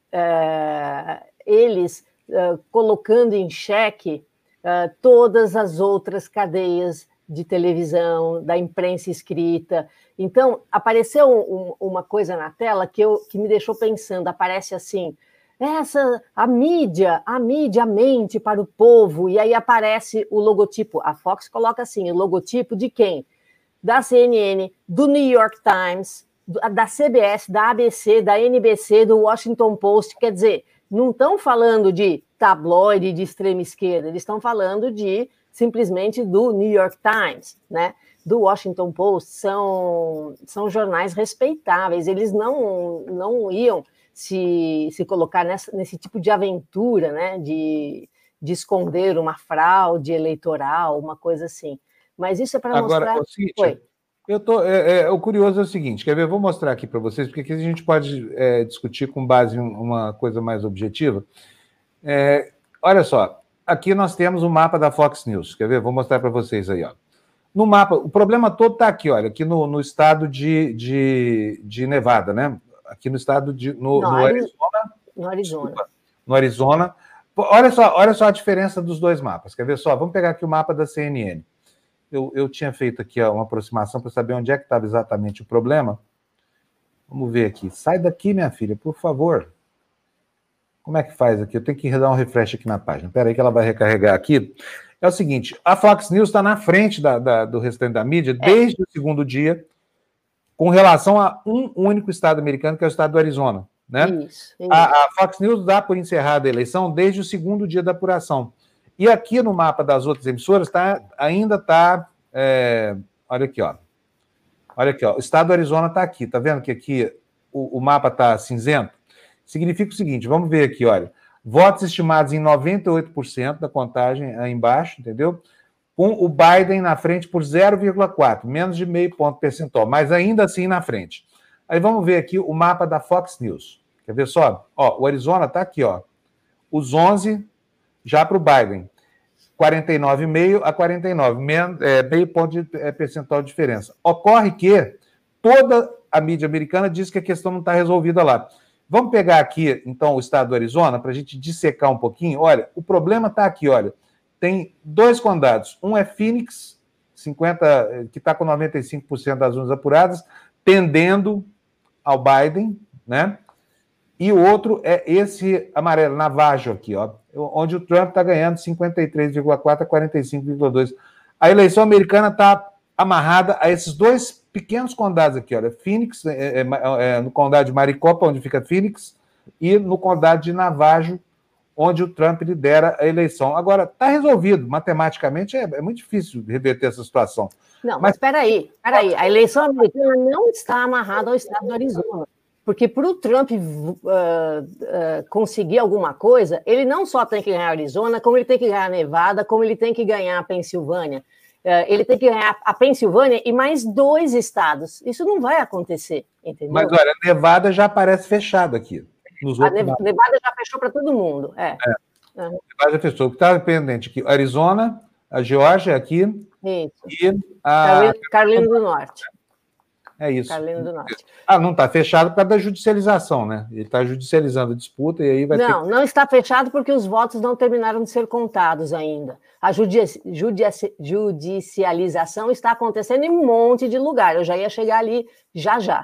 Eles colocando em xeque todas as outras cadeias de televisão, da imprensa escrita. Então, apareceu uma coisa na tela que me deixou pensando, aparece assim, a mídia mente para o povo, e aí aparece o logotipo, a Fox coloca assim, o logotipo de quem? Da CNN, do New York Times, da CBS, da ABC, da NBC, do Washington Post, quer dizer, não estão falando de tabloide de extrema esquerda, eles estão falando simplesmente do New York Times, né? Do Washington Post, são jornais respeitáveis, eles não iam se colocar nesse tipo de aventura, né? De esconder uma fraude eleitoral, uma coisa assim. Mas isso é para mostrar... Agora, o curioso é o seguinte, quer ver? Eu vou mostrar aqui para vocês, porque aqui a gente pode discutir com base em uma coisa mais objetiva. Olha só, aqui nós temos o mapa da Fox News, quer ver? Vou mostrar para vocês aí, ó. No mapa, o problema todo está aqui, olha, aqui no estado de Nevada, né? Aqui no estado no Arizona. No Arizona. Desculpa, no Arizona. Olha só a diferença dos dois mapas, quer ver só? Vamos pegar aqui o mapa da CNN. Eu tinha feito aqui uma aproximação para saber onde é que estava exatamente o problema. Vamos ver aqui. Sai daqui, minha filha, por favor. Como é que faz aqui? Eu tenho que dar um refresh aqui na página. Espera aí que ela vai recarregar aqui. É o seguinte, a Fox News está na frente do restante da mídia desde o segundo dia, com relação a um único estado americano, que é o estado do Arizona, né? Isso. A Fox News dá por encerrada a eleição desde o segundo dia da apuração. E aqui no mapa das outras emissoras ainda está... olha aqui, ó. Olha aqui, ó. O estado do Arizona está aqui. Está vendo que aqui o mapa está cinzento? Significa o seguinte, vamos ver aqui, olha. Votos estimados em 98% da contagem aí embaixo, entendeu? com o Biden na frente por 0,4, menos de meio ponto percentual, mas ainda assim na frente. Aí vamos ver aqui o mapa da Fox News. Quer ver só? Ó, o Arizona está aqui, ó. Os 11 já para o Biden. 49,5 a 49, meio ponto percentual de diferença. Ocorre que toda a mídia americana diz que a questão não está resolvida lá. Vamos pegar aqui, então, o estado do Arizona, para a gente dissecar um pouquinho. Olha, o problema está aqui, olha. Tem 2 condados. Um é Phoenix, que está com 95% das urnas apuradas, tendendo ao Biden, né? E o outro é esse amarelo, Navajo aqui, ó, onde o Trump está ganhando 53,4 a 45,2. A eleição americana está amarrada a esses 2 pequenos condados aqui, olha, Phoenix, no condado de Maricopa, onde fica Phoenix, e no condado de Navajo, onde o Trump lidera a eleição. Agora, está resolvido, matematicamente é muito difícil reverter essa situação. Não, mas espera aí, a eleição americana não está amarrada ao estado do Arizona. Porque para o Trump conseguir alguma coisa, ele não só tem que ganhar a Arizona, como ele tem que ganhar a Nevada, como ele tem que ganhar a Pensilvânia. Ele tem que ganhar a Pensilvânia e mais 2 estados. Isso não vai acontecer, entendeu? Mas, olha, a Nevada já parece fechado aqui. Nevada já fechou para todo mundo. Nevada já fechou. O que está pendente aqui? Arizona, a Geórgia aqui. Isso. E a Carolina do Norte. É isso. Carolina do Norte. Não está fechado por causa da judicialização, né? Ele está judicializando a disputa e aí vai ter... Não está fechado porque os votos não terminaram de ser contados ainda. A judicialização está acontecendo em um monte de lugar. Eu já ia chegar ali já.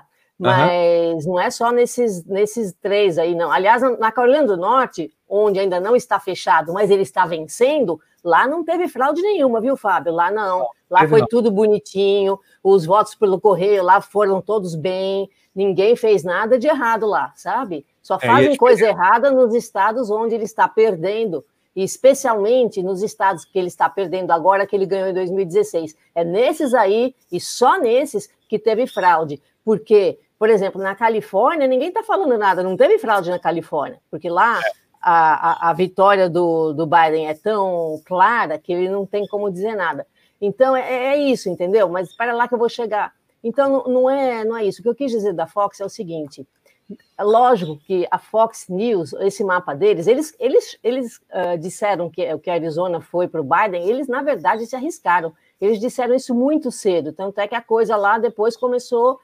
Mas não é só nesses 3 aí, não. Aliás, na Carolina do Norte, onde ainda não está fechado, mas ele está vencendo, lá não teve fraude nenhuma, viu, Fábio? Lá não. Lá foi tudo bonitinho, os votos pelo correio lá foram todos bem, ninguém fez nada de errado lá, sabe? Só fazem coisa errada nos estados onde ele está perdendo, e especialmente nos estados que ele está perdendo agora, que ele ganhou em 2016. É nesses aí, e só nesses, que teve fraude. Porque, por exemplo, na Califórnia, ninguém está falando nada, não teve fraude na Califórnia, porque lá a vitória do Biden é tão clara que ele não tem como dizer nada. Então, é isso, entendeu? Mas para lá que eu vou chegar. Então, não é isso. O que eu quis dizer da Fox é o seguinte, é lógico que a Fox News, esse mapa deles, eles disseram que a Arizona foi para o Biden, eles, na verdade, se arriscaram. Eles disseram isso muito cedo, tanto é que a coisa lá depois começou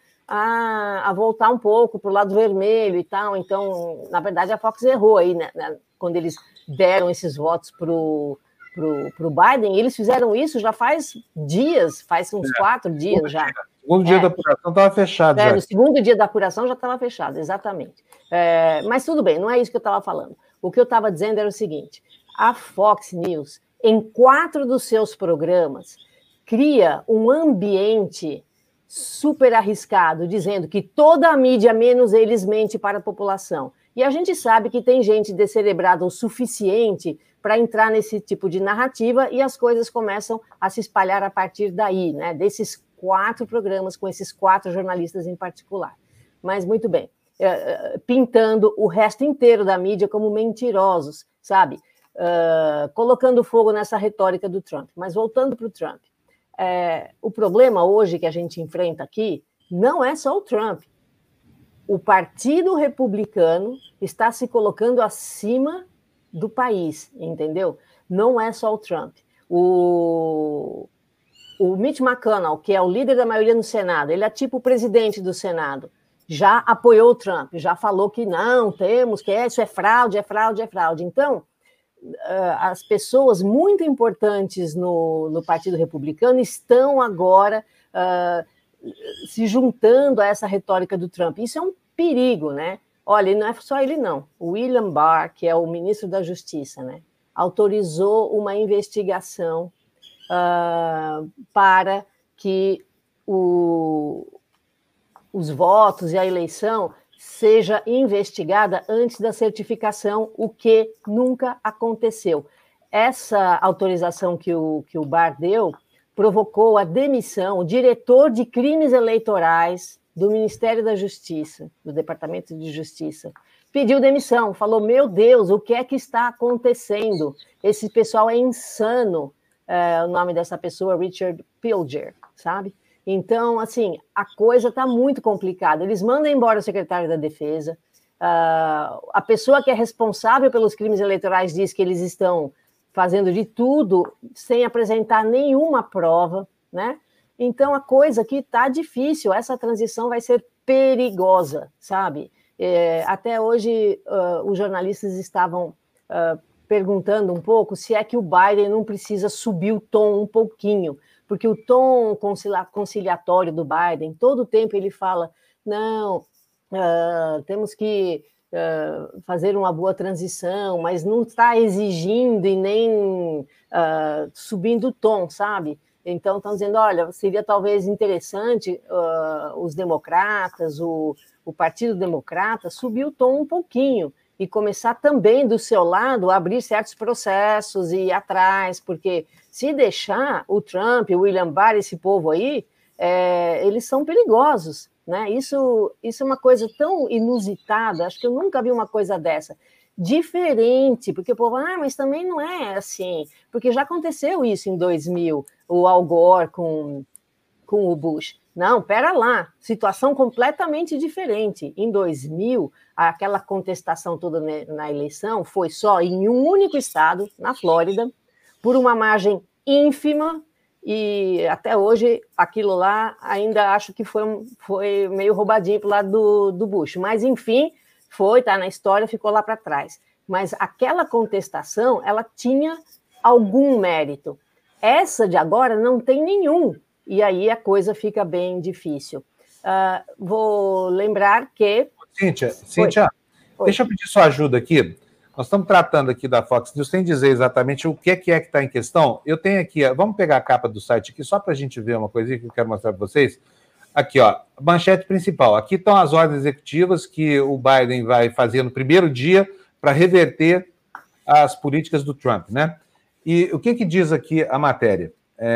a voltar um pouco para o lado vermelho e tal. Então, na verdade, a Fox errou aí, né, quando eles deram esses votos para o Biden. Eles fizeram isso já faz dias, faz uns 4 dias já. O segundo dia da apuração estava fechado. No segundo dia da apuração já estava fechado, exatamente. Mas tudo bem, não é isso que eu estava falando. O que eu estava dizendo era o seguinte, a Fox News, em 4 dos seus programas, cria um ambiente super arriscado, dizendo que toda a mídia, menos eles, mente para a população. E a gente sabe que tem gente descerebrada o suficiente para entrar nesse tipo de narrativa e as coisas começam a se espalhar a partir daí, né? Desses 4 programas, com esses 4 jornalistas em particular. Mas, muito bem, pintando o resto inteiro da mídia como mentirosos, sabe? Colocando fogo nessa retórica do Trump. Mas, voltando para o Trump, o problema hoje que a gente enfrenta aqui não é só o Trump. O Partido Republicano está se colocando acima do país, entendeu? Não é só o Trump. O Mitch McConnell, que é o líder da maioria no Senado, ele é tipo o presidente do Senado, já apoiou o Trump, já falou que não, temos, que isso é fraude, é fraude, é fraude. Então, as pessoas muito importantes no Partido Republicano estão agora se juntando a essa retórica do Trump. Isso é um perigo, né? Olha, não é só ele, não. O William Barr, que é o ministro da Justiça, né, autorizou uma investigação para que os votos e a eleição seja investigada antes da certificação, o que nunca aconteceu. Essa autorização que o Barr deu provocou a demissão, o diretor de crimes eleitorais do Ministério da Justiça, do Departamento de Justiça, pediu demissão, falou, meu Deus, o que é que está acontecendo? Esse pessoal é insano, o nome dessa pessoa, Richard Pilger, sabe? Então, assim, a coisa está muito complicada. Eles mandam embora o secretário da Defesa, a pessoa que é responsável pelos crimes eleitorais diz que eles estão fazendo de tudo sem apresentar nenhuma prova, né? Então, a coisa aqui está difícil, essa transição vai ser perigosa, sabe? Até hoje, os jornalistas estavam perguntando um pouco se é que o Biden não precisa subir o tom um pouquinho, porque o tom conciliatório do Biden, todo o tempo ele fala, não, temos que fazer uma boa transição, mas não está exigindo e nem subindo o tom, sabe? Então, estão dizendo, olha, seria talvez interessante os democratas, o Partido Democrata, subir o tom um pouquinho e começar também, do seu lado, a abrir certos processos e ir atrás, porque se deixar o Trump, o William Barr, esse povo aí, eles são perigosos, né? Isso é uma coisa tão inusitada, acho que eu nunca vi uma coisa dessa. Diferente, porque o povo, mas também não é assim, porque já aconteceu isso em 2000, o Al Gore com o Bush. Não, pera lá, situação completamente diferente. Em 2000, aquela contestação toda na eleição foi só em um único estado, na Flórida, por uma margem ínfima, e até hoje aquilo lá ainda acho que foi meio roubadinho para o lado do Bush. Mas, enfim, está na história, ficou lá para trás. Mas aquela contestação, ela tinha algum mérito. Essa de agora não tem nenhum. E aí a coisa fica bem difícil. Vou lembrar que... Cíntia, deixa eu pedir sua ajuda aqui. Nós estamos tratando aqui da Fox News sem dizer exatamente o que é que está em questão. Eu tenho aqui, vamos pegar a capa do site aqui, só para a gente ver uma coisinha que eu quero mostrar para vocês. Aqui, ó, manchete principal. Aqui estão as ordens executivas que o Biden vai fazer no primeiro dia para reverter as políticas do Trump, né? E o que diz aqui a matéria?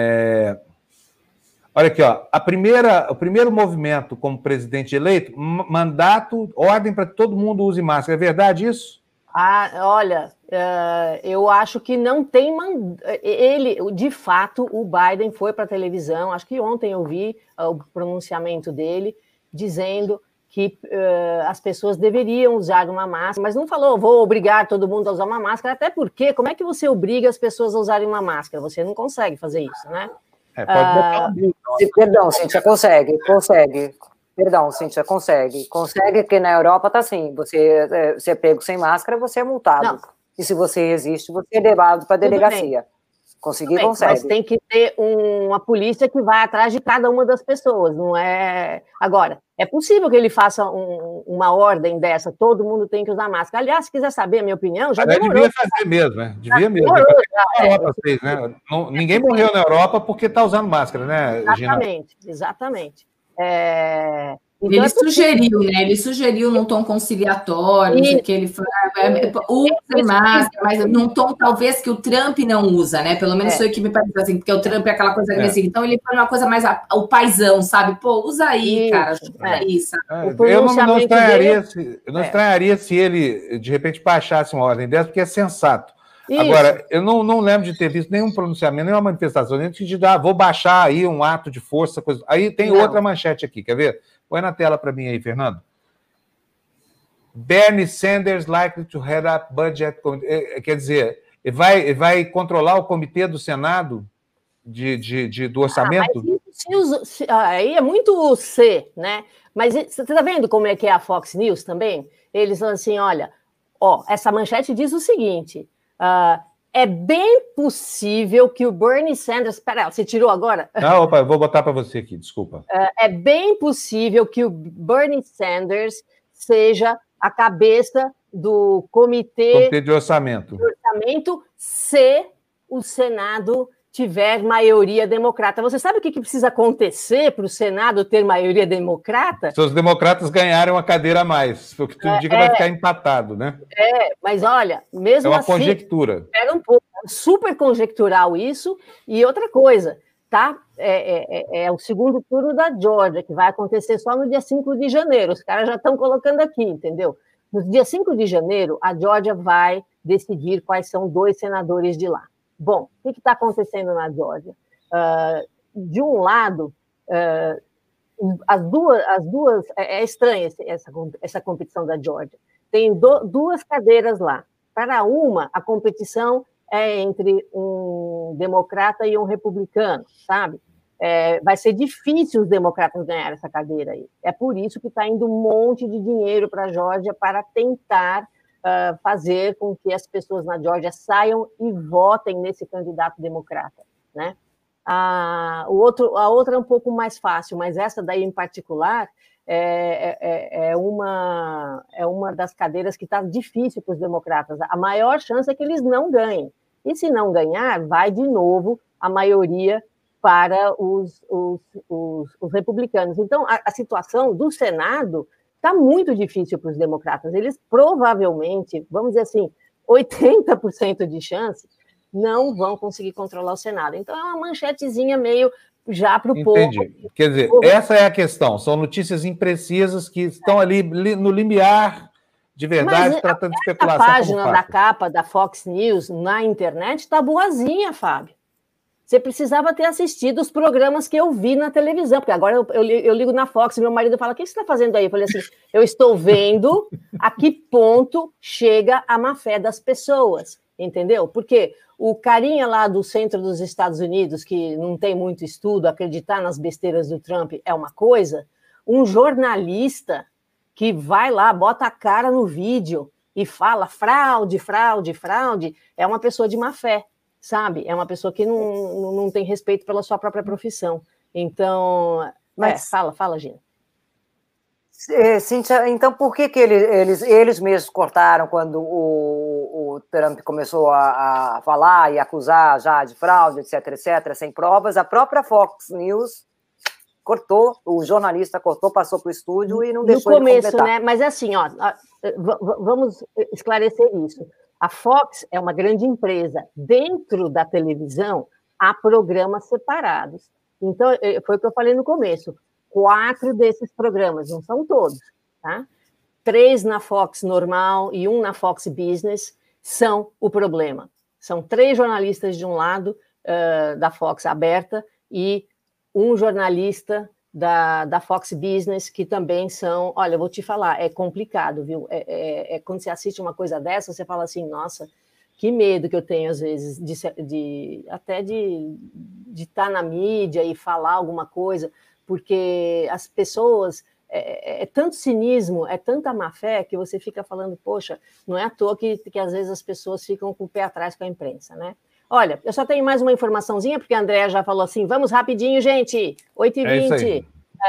Olha aqui, ó, o primeiro movimento como presidente eleito, mandato, ordem para que todo mundo use máscara. É verdade isso? Olha, eu acho que não tem... de fato, o Biden foi para a televisão, acho que ontem eu vi o pronunciamento dele, dizendo que as pessoas deveriam usar uma máscara, mas não falou, vou obrigar todo mundo a usar uma máscara, até porque, como é que você obriga as pessoas a usarem uma máscara? Você não consegue fazer isso, né? Pode botar Perdão, Cíntia, consegue. Perdão, Cíntia, consegue. Consegue, porque na Europa tá assim, você é pego sem máscara, você é multado. Não. E se você resiste, você é levado para a delegacia. Conseguir, consegue. Mas tem que ter uma polícia que vai atrás de cada uma das pessoas, não é... Agora, é possível que ele faça uma ordem dessa, todo mundo tem que usar máscara. Aliás, se quiser saber a minha opinião, já demorou. Devia fazer mesmo, né? Devia mesmo. Né? Ninguém morreu na Europa porque está usando máscara, né, Gina? Exatamente. Então ele sugeriu, né? Ele sugeriu num tom conciliatório, não sei o que ele falou, usa máscara, mas num tom talvez que o Trump não usa, né? Pelo menos foi o que me parece assim, porque o Trump é aquela coisa agressiva. Então ele foi uma coisa mais o paizão, sabe? Pô, usa aí, cara, usa aí, sabe? Eu não estranharia se ele, de repente, baixasse uma ordem dessa, porque é sensato. Isso. Agora, eu não lembro de ter visto nenhum pronunciamento, nenhuma manifestação, nem de vou baixar aí um ato de força, coisa. Aí tem outra manchete aqui, quer ver? Põe na tela para mim aí, Fernando. Bernie Sanders likely to head up budget committee. Quer dizer, vai controlar o comitê do Senado do orçamento? Aí é muito C, né? Mas você está vendo como é que é a Fox News também? Eles falam assim, olha, essa manchete diz o seguinte... é bem possível que o Bernie Sanders... Espera, você tirou agora? Não, opa, eu vou botar para você aqui, desculpa. É bem possível que o Bernie Sanders seja a cabeça do comitê de orçamento. Se o Senado tiver maioria democrata. Você sabe o que precisa acontecer para o Senado ter maioria democrata? Se os democratas ganharem uma cadeira a mais, porque tudo indica vai ficar empatado, né? Mas olha, mesmo assim... É uma conjectura. Era um pouco super conjectural isso. E outra coisa, tá? É o segundo turno da Georgia, que vai acontecer só no dia 5 de janeiro. Os caras já estão colocando aqui, entendeu? No dia 5 de janeiro, a Georgia vai decidir quais são 2 senadores de lá. Bom, o que está acontecendo na Geórgia? De um lado, as duas é estranha essa competição da Geórgia. Tem duas cadeiras lá. Para uma, a competição é entre um democrata e um republicano, sabe? Vai ser difícil os democratas ganhar essa cadeira aí. É por isso que está indo um monte de dinheiro para a Geórgia para tentar fazer com que as pessoas na Geórgia saiam e votem nesse candidato democrata, né? A outra é um pouco mais fácil, mas essa daí em particular é uma das cadeiras que está difícil para os democratas. A maior chance é que eles não ganhem. E se não ganhar, vai de novo a maioria para os republicanos. Então, a situação do Senado está muito difícil para os democratas. Eles provavelmente, vamos dizer assim, 80% de chance, não vão conseguir controlar o Senado. Então, é uma manchetezinha meio já para o povo. Entendi. Quer dizer, essa é a questão. São notícias imprecisas que estão ali no limiar de verdade, tratando de especulação. A página da capa da Fox News na internet está boazinha, Fábio. Você precisava ter assistido os programas que eu vi na televisão, porque agora eu ligo na Fox e meu marido fala, o que você está fazendo aí? Eu falei assim, eu estou vendo a que ponto chega a má-fé das pessoas, entendeu? Porque o carinha lá do centro dos Estados Unidos, que não tem muito estudo, acreditar nas besteiras do Trump é uma coisa, um jornalista que vai lá, bota a cara no vídeo e fala fraude, fraude, fraude, é uma pessoa de má-fé. Sabe? É uma pessoa que não tem respeito pela sua própria profissão. Então, fala, Gina. Cíntia, então por que eles mesmos cortaram quando o Trump começou a falar e acusar já de fraude, etc., sem provas? A própria Fox News cortou, o jornalista cortou, passou para o estúdio e não deixou ele completar. No começo, né? Mas é assim, ó, vamos esclarecer isso. A Fox é uma grande empresa. Dentro da televisão, há programas separados. Então, foi o que eu falei no começo. 4 desses programas, não são todos, tá? 3 na Fox normal e 1 na Fox Business são o problema. São 3 jornalistas de um lado da Fox aberta e 1 jornalista da Fox Business, que também são... Olha, eu vou te falar, é complicado, viu? Quando você assiste uma coisa dessa, você fala assim, nossa, que medo que eu tenho, às vezes, de estar na mídia e falar alguma coisa, porque as pessoas... É tanto cinismo, é tanta má-fé, que você fica falando, poxa, não é à toa que às vezes as pessoas ficam com o pé atrás com a imprensa, né? Olha, eu só tenho mais uma informaçãozinha, porque a Andréa já falou assim, vamos rapidinho, gente, 8h20.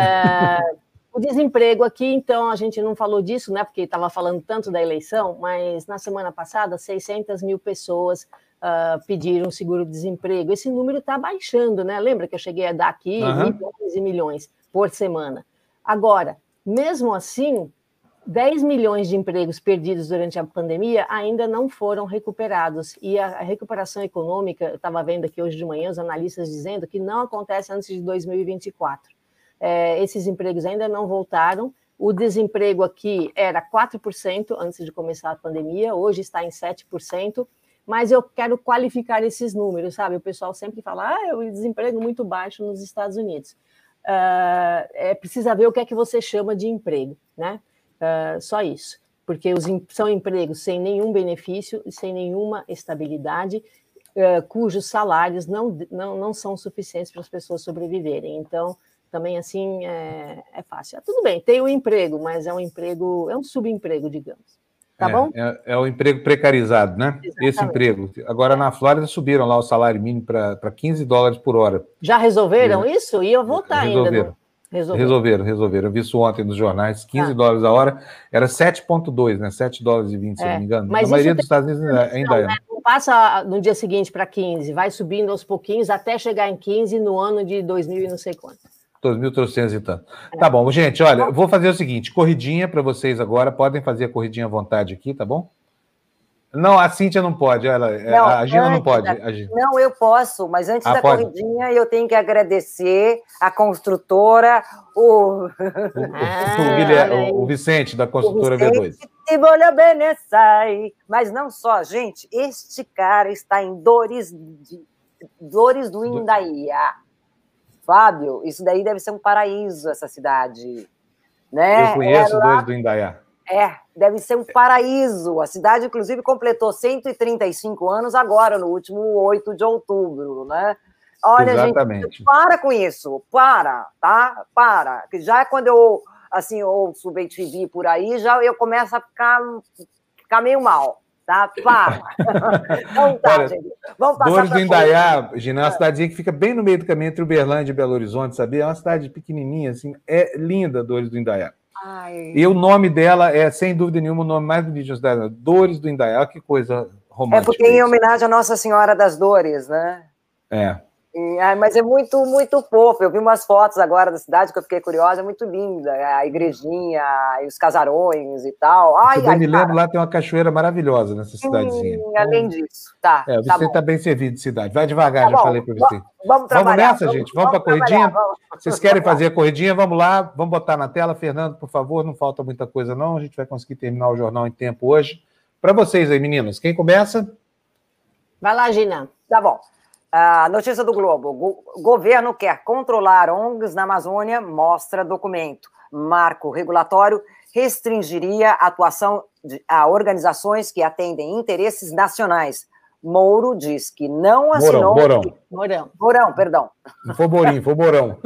O desemprego aqui, então, a gente não falou disso, né, porque estava falando tanto da eleição, mas na semana passada, 600 mil pessoas pediram seguro-desemprego. Esse número está baixando, né? Lembra que eu cheguei a dar aqui milhões e milhões por semana. Agora, mesmo assim, 10 milhões de empregos perdidos durante a pandemia ainda não foram recuperados. E a recuperação econômica, eu estava vendo aqui hoje de manhã os analistas dizendo que não acontece antes de 2024. Esses empregos ainda não voltaram. O desemprego aqui era 4% antes de começar a pandemia, hoje está em 7%. Mas eu quero qualificar esses números, sabe? O pessoal sempre fala, o desemprego muito baixo nos Estados Unidos. Precisa ver o que é que você chama de emprego, né? Só isso, porque são empregos sem nenhum benefício e sem nenhuma estabilidade, cujos salários não são suficientes para as pessoas sobreviverem. Então, também assim é fácil. Tudo bem, tem um emprego, mas é um subemprego, digamos. Tá bom? É o emprego precarizado, né? Exatamente. Esse emprego. Agora, na Flórida, subiram lá o salário mínimo para $15 por hora. Já resolveram isso? Ia voltar ainda. Resolveram. Eu vi isso ontem nos jornais, $15 a hora, era 7,2, né? $7,20, se não me engano. Mas a maioria dos Estados Unidos ainda é. Não passa no dia seguinte para 15, vai subindo aos pouquinhos até chegar em 15 no ano de 2000 e não sei quanto. 2.300 e tanto. Tá bom, gente, olha, eu vou fazer o seguinte, corridinha para vocês agora, podem fazer a corridinha à vontade aqui, tá bom? Não, a Cíntia não pode, a Gina não pode. Não, eu posso, mas antes da pode. corridinha eu tenho que agradecer a construtora, o Vicente, da construtora V2. E voglio bene, sai. Mas não só, gente, este cara está em Dores do Indaiá. Fábio, isso daí deve ser um paraíso, essa cidade. Né? Eu conheço Dores do Indaiá. Deve ser um paraíso. A cidade, inclusive, completou 135 anos agora, no último 8 de outubro, né? Olha, exatamente. Gente, para com isso. Tá? Para. Que já quando eu, assim, ouço o BTV por aí, já eu começo a ficar meio mal, tá? Para. Então tá, olha, gente. Vamos passar Dores do Indaiá, Gina, é uma cidadezinha que fica bem no meio do caminho entre Uberlândia e Belo Horizonte, sabia? É uma cidade pequenininha, assim. É linda, Dores do Indaiá. Ai. E o nome dela é, sem dúvida nenhuma, o nome mais bonito da cidade. Dores do Indaiá, que coisa romântica. É porque em homenagem à Nossa Senhora das Dores, né? Mas é muito, muito fofo. Eu vi umas fotos agora da cidade que eu fiquei curiosa, é muito linda. A igrejinha, e os casarões e tal. Me lembro, lá tem uma cachoeira maravilhosa nessa cidadezinha. Além disso, tá. Você está bem servido de cidade. Vai devagar, já falei para você. Vamos trabalhar. Vamos nessa, gente? Vamos para a corridinha? Vocês querem fazer a corridinha? Vamos lá, vamos botar na tela. Fernando, por favor, não falta muita coisa não. A gente vai conseguir terminar o jornal em tempo hoje. Para vocês aí, meninas, quem começa? Vai lá, Gina. Tá bom. A notícia do Globo. Governo quer controlar ONGs na Amazônia, mostra documento. Marco regulatório restringiria a atuação a organizações que atendem interesses nacionais. Moro diz que não assinou... Mourão, perdão. Não foi Mourinho, foi Mourão.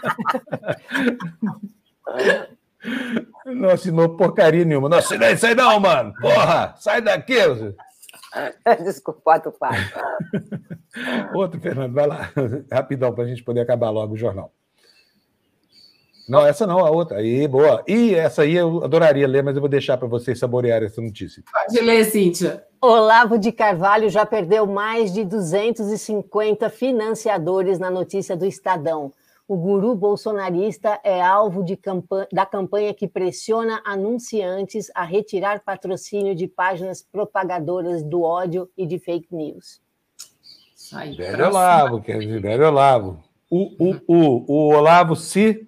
Não assinou porcaria nenhuma. Não assinei isso aí não, mano. Porra, sai daqui. Desculpa, tu faz. Outro, Fernando, vai lá. Rapidão, para a gente poder acabar logo o jornal. Não, essa não, a outra. Aí, boa. E essa aí eu adoraria ler, mas eu vou deixar para vocês saborearem essa notícia. Pode ler, Cíntia. Olavo de Carvalho já perdeu mais de 250 financiadores na notícia do Estadão. O guru bolsonarista é alvo da campanha que pressiona anunciantes a retirar patrocínio de páginas propagadoras do ódio e de fake news. Velho Olavo, quer dizer, velho Olavo. O Olavo se...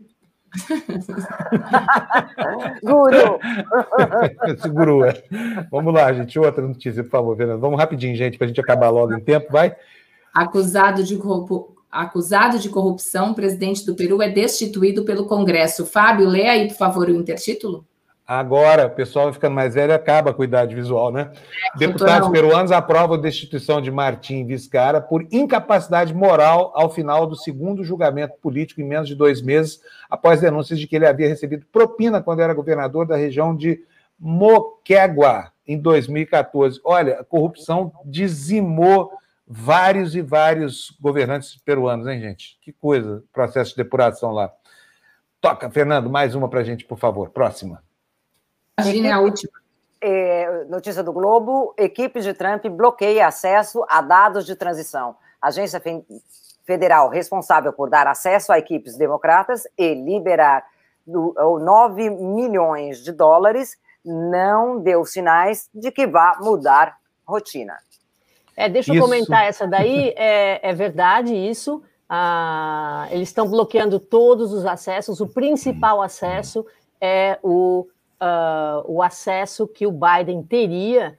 Guru. Esse guru, Vamos lá, gente. Outra notícia, por favor, Fernando. Vamos rapidinho, gente, para a gente acabar logo em tempo, vai. Acusado de corrupção, o presidente do Peru é destituído pelo Congresso. Fábio, lê aí, por favor, o intertítulo. Agora, o pessoal vai ficando mais velho e acaba com a idade visual, né? Deputados peruanos aprovam a destituição de Martim Vizcarra por incapacidade moral ao final do segundo julgamento político em menos de 2 meses, após denúncias de que ele havia recebido propina quando era governador da região de Moquegua, em 2014. Olha, a corrupção dizimou vários e vários governantes peruanos, hein, gente? Que coisa, processo de depuração lá. Toca, Fernando, mais uma para a gente, por favor. Próxima. Imagina a última. Notícia do Globo. Equipe de Trump bloqueia acesso a dados de transição. Agência federal responsável por dar acesso a equipes democratas e liberar 9 milhões de dólares não deu sinais de que vá mudar rotina. Deixa eu comentar essa daí. É verdade isso. Eles estão bloqueando todos os acessos. O principal acesso é o acesso que o Biden teria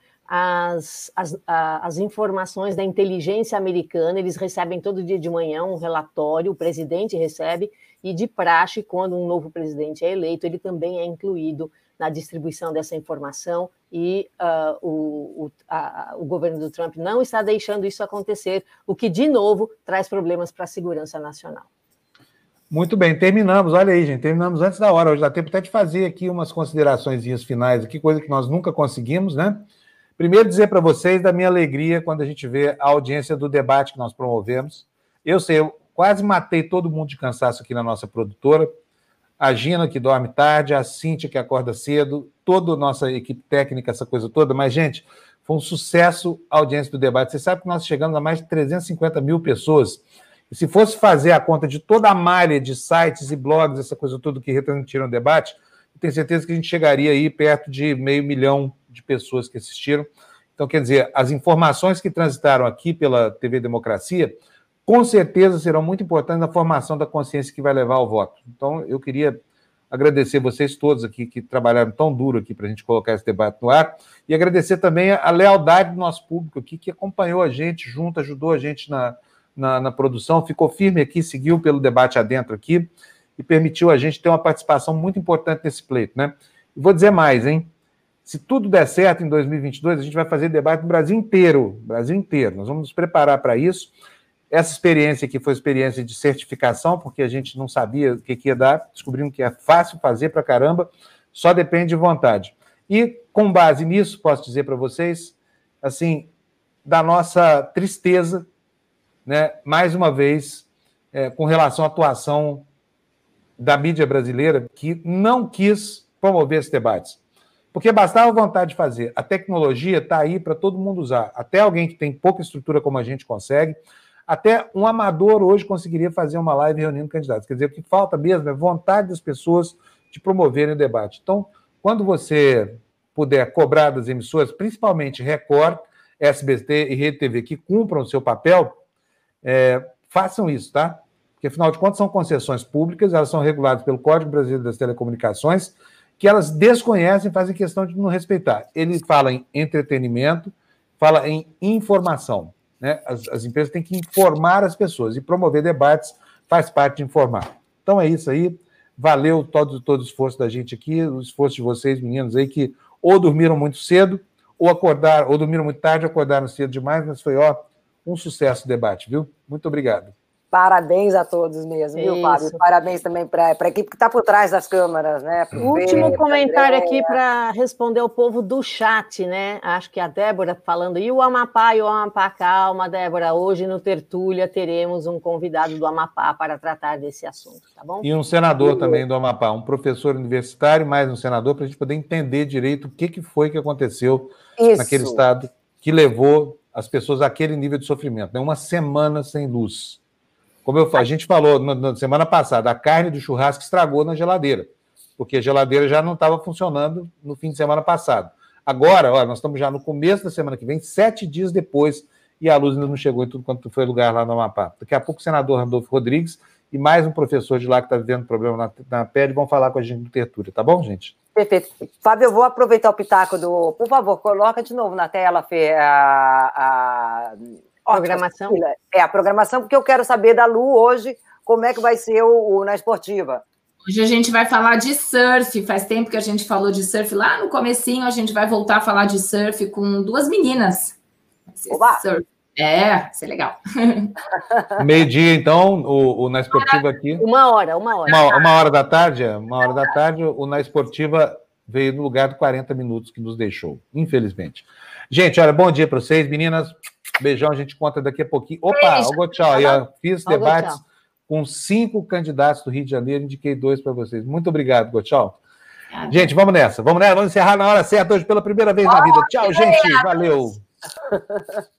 às informações da inteligência americana. Eles recebem todo dia de manhã um relatório, o presidente recebe, e de praxe, quando um novo presidente é eleito, ele também é incluído na distribuição dessa informação, e o governo do Trump não está deixando isso acontecer, o que, de novo, traz problemas para a segurança nacional. Muito bem, terminamos. Olha aí, gente, terminamos antes da hora. Hoje dá tempo até de fazer aqui umas considerações finais, aqui, coisa que nós nunca conseguimos, né? Primeiro, dizer para vocês da minha alegria quando a gente vê a audiência do debate que nós promovemos. Eu sei, eu quase matei todo mundo de cansaço aqui na nossa produtora. A Gina, que dorme tarde, a Cíntia, que acorda cedo, toda a nossa equipe técnica, essa coisa toda. Mas, gente, foi um sucesso a audiência do debate. Você sabe que nós chegamos a mais de 350 mil pessoas. E se fosse fazer a conta de toda a malha de sites e blogs, essa coisa toda que retransmitiram o debate, eu tenho certeza que a gente chegaria aí perto de 500 mil de pessoas que assistiram. Então, quer dizer, as informações que transitaram aqui pela TV Democracia, com certeza serão muito importantes na formação da consciência que vai levar ao voto. Então, eu queria agradecer vocês todos aqui que trabalharam tão duro aqui para a gente colocar esse debate no ar, e agradecer também a lealdade do nosso público aqui, que acompanhou a gente junto, ajudou a gente na produção, ficou firme aqui, seguiu pelo debate adentro aqui, e permitiu a gente ter uma participação muito importante nesse pleito, né? E vou dizer mais, hein? Se tudo der certo em 2022, a gente vai fazer debate no Brasil inteiro, Nós vamos nos preparar para isso. Essa experiência aqui foi experiência de certificação, porque a gente não sabia o que ia dar, descobrimos que é fácil fazer para caramba, só depende de vontade. E, com base nisso, posso dizer para vocês, assim, da nossa tristeza, né, mais uma vez, com relação à atuação da mídia brasileira, que não quis promover esses debates. Porque bastava vontade de fazer. A tecnologia está aí para todo mundo usar. Até alguém que tem pouca estrutura como a gente consegue, até um amador hoje conseguiria fazer uma live reunindo candidatos. Quer dizer, o que falta mesmo é vontade das pessoas de promoverem o debate. Então, quando você puder cobrar das emissoras, principalmente Record, SBT e Rede TV, que cumpram o seu papel, façam isso, tá? Porque, afinal de contas, são concessões públicas, elas são reguladas pelo Código Brasileiro das Telecomunicações, que elas desconhecem e fazem questão de não respeitar. Ele fala em entretenimento, fala em informação, né? As empresas têm que informar as pessoas, e promover debates faz parte de informar. Então é isso aí, valeu todo o esforço da gente aqui, o esforço de vocês, meninos aí, que ou dormiram muito cedo, ou dormiram muito tarde, acordaram cedo demais, mas foi, um sucesso o debate, viu? Muito obrigado. Parabéns a todos mesmo, viu, Fábio? Parabéns também para a equipe que está por trás das câmeras, né? Último comentário aqui para responder o povo do chat, né? Acho que a Débora falando, e o Amapá, calma, Débora, hoje no Tertúlia teremos um convidado do Amapá para tratar desse assunto, tá bom? E um senador também do Amapá, um professor universitário, mais um senador, para a gente poder entender direito o que foi que aconteceu naquele estado que levou as pessoas àquele nível de sofrimento, né? Uma semana sem luz. Como a gente falou na semana passada, a carne do churrasco estragou na geladeira, porque a geladeira já não estava funcionando no fim de semana passado. Agora, nós estamos já no começo da semana que vem, 7 dias depois, e a luz ainda não chegou em tudo quanto foi lugar lá no Amapá. Daqui a pouco o senador Randolfo Rodrigues e mais um professor de lá que está vivendo problema na pele vão falar com a gente do Tertúlia, tá bom, gente? Perfeito. Fábio, eu vou aproveitar o pitaco Por favor, coloca de novo na tela, Fê, programação? A programação, porque eu quero saber da Lu hoje como é que vai ser o Na Esportiva. Hoje a gente vai falar de surf, faz tempo que a gente falou de surf, lá no comecinho a gente vai voltar a falar de surf com 2 meninas. Surf. Vai ser legal. Meio-dia, então, o Na Esportiva aqui. Uma hora. Uma hora da tarde, o Na Esportiva veio no lugar de 40 minutos que nos deixou, infelizmente. Gente, olha, bom dia para vocês, meninas. Beijão, a gente conta daqui a pouquinho. Opa, tchau. Fiz debates com 5 candidatos do Rio de Janeiro, indiquei 2 para vocês. Muito obrigado, Tchau. Gente, vamos nessa. Vamos encerrar na hora certa hoje pela primeira vez na vida. Tchau, gente. Valeu.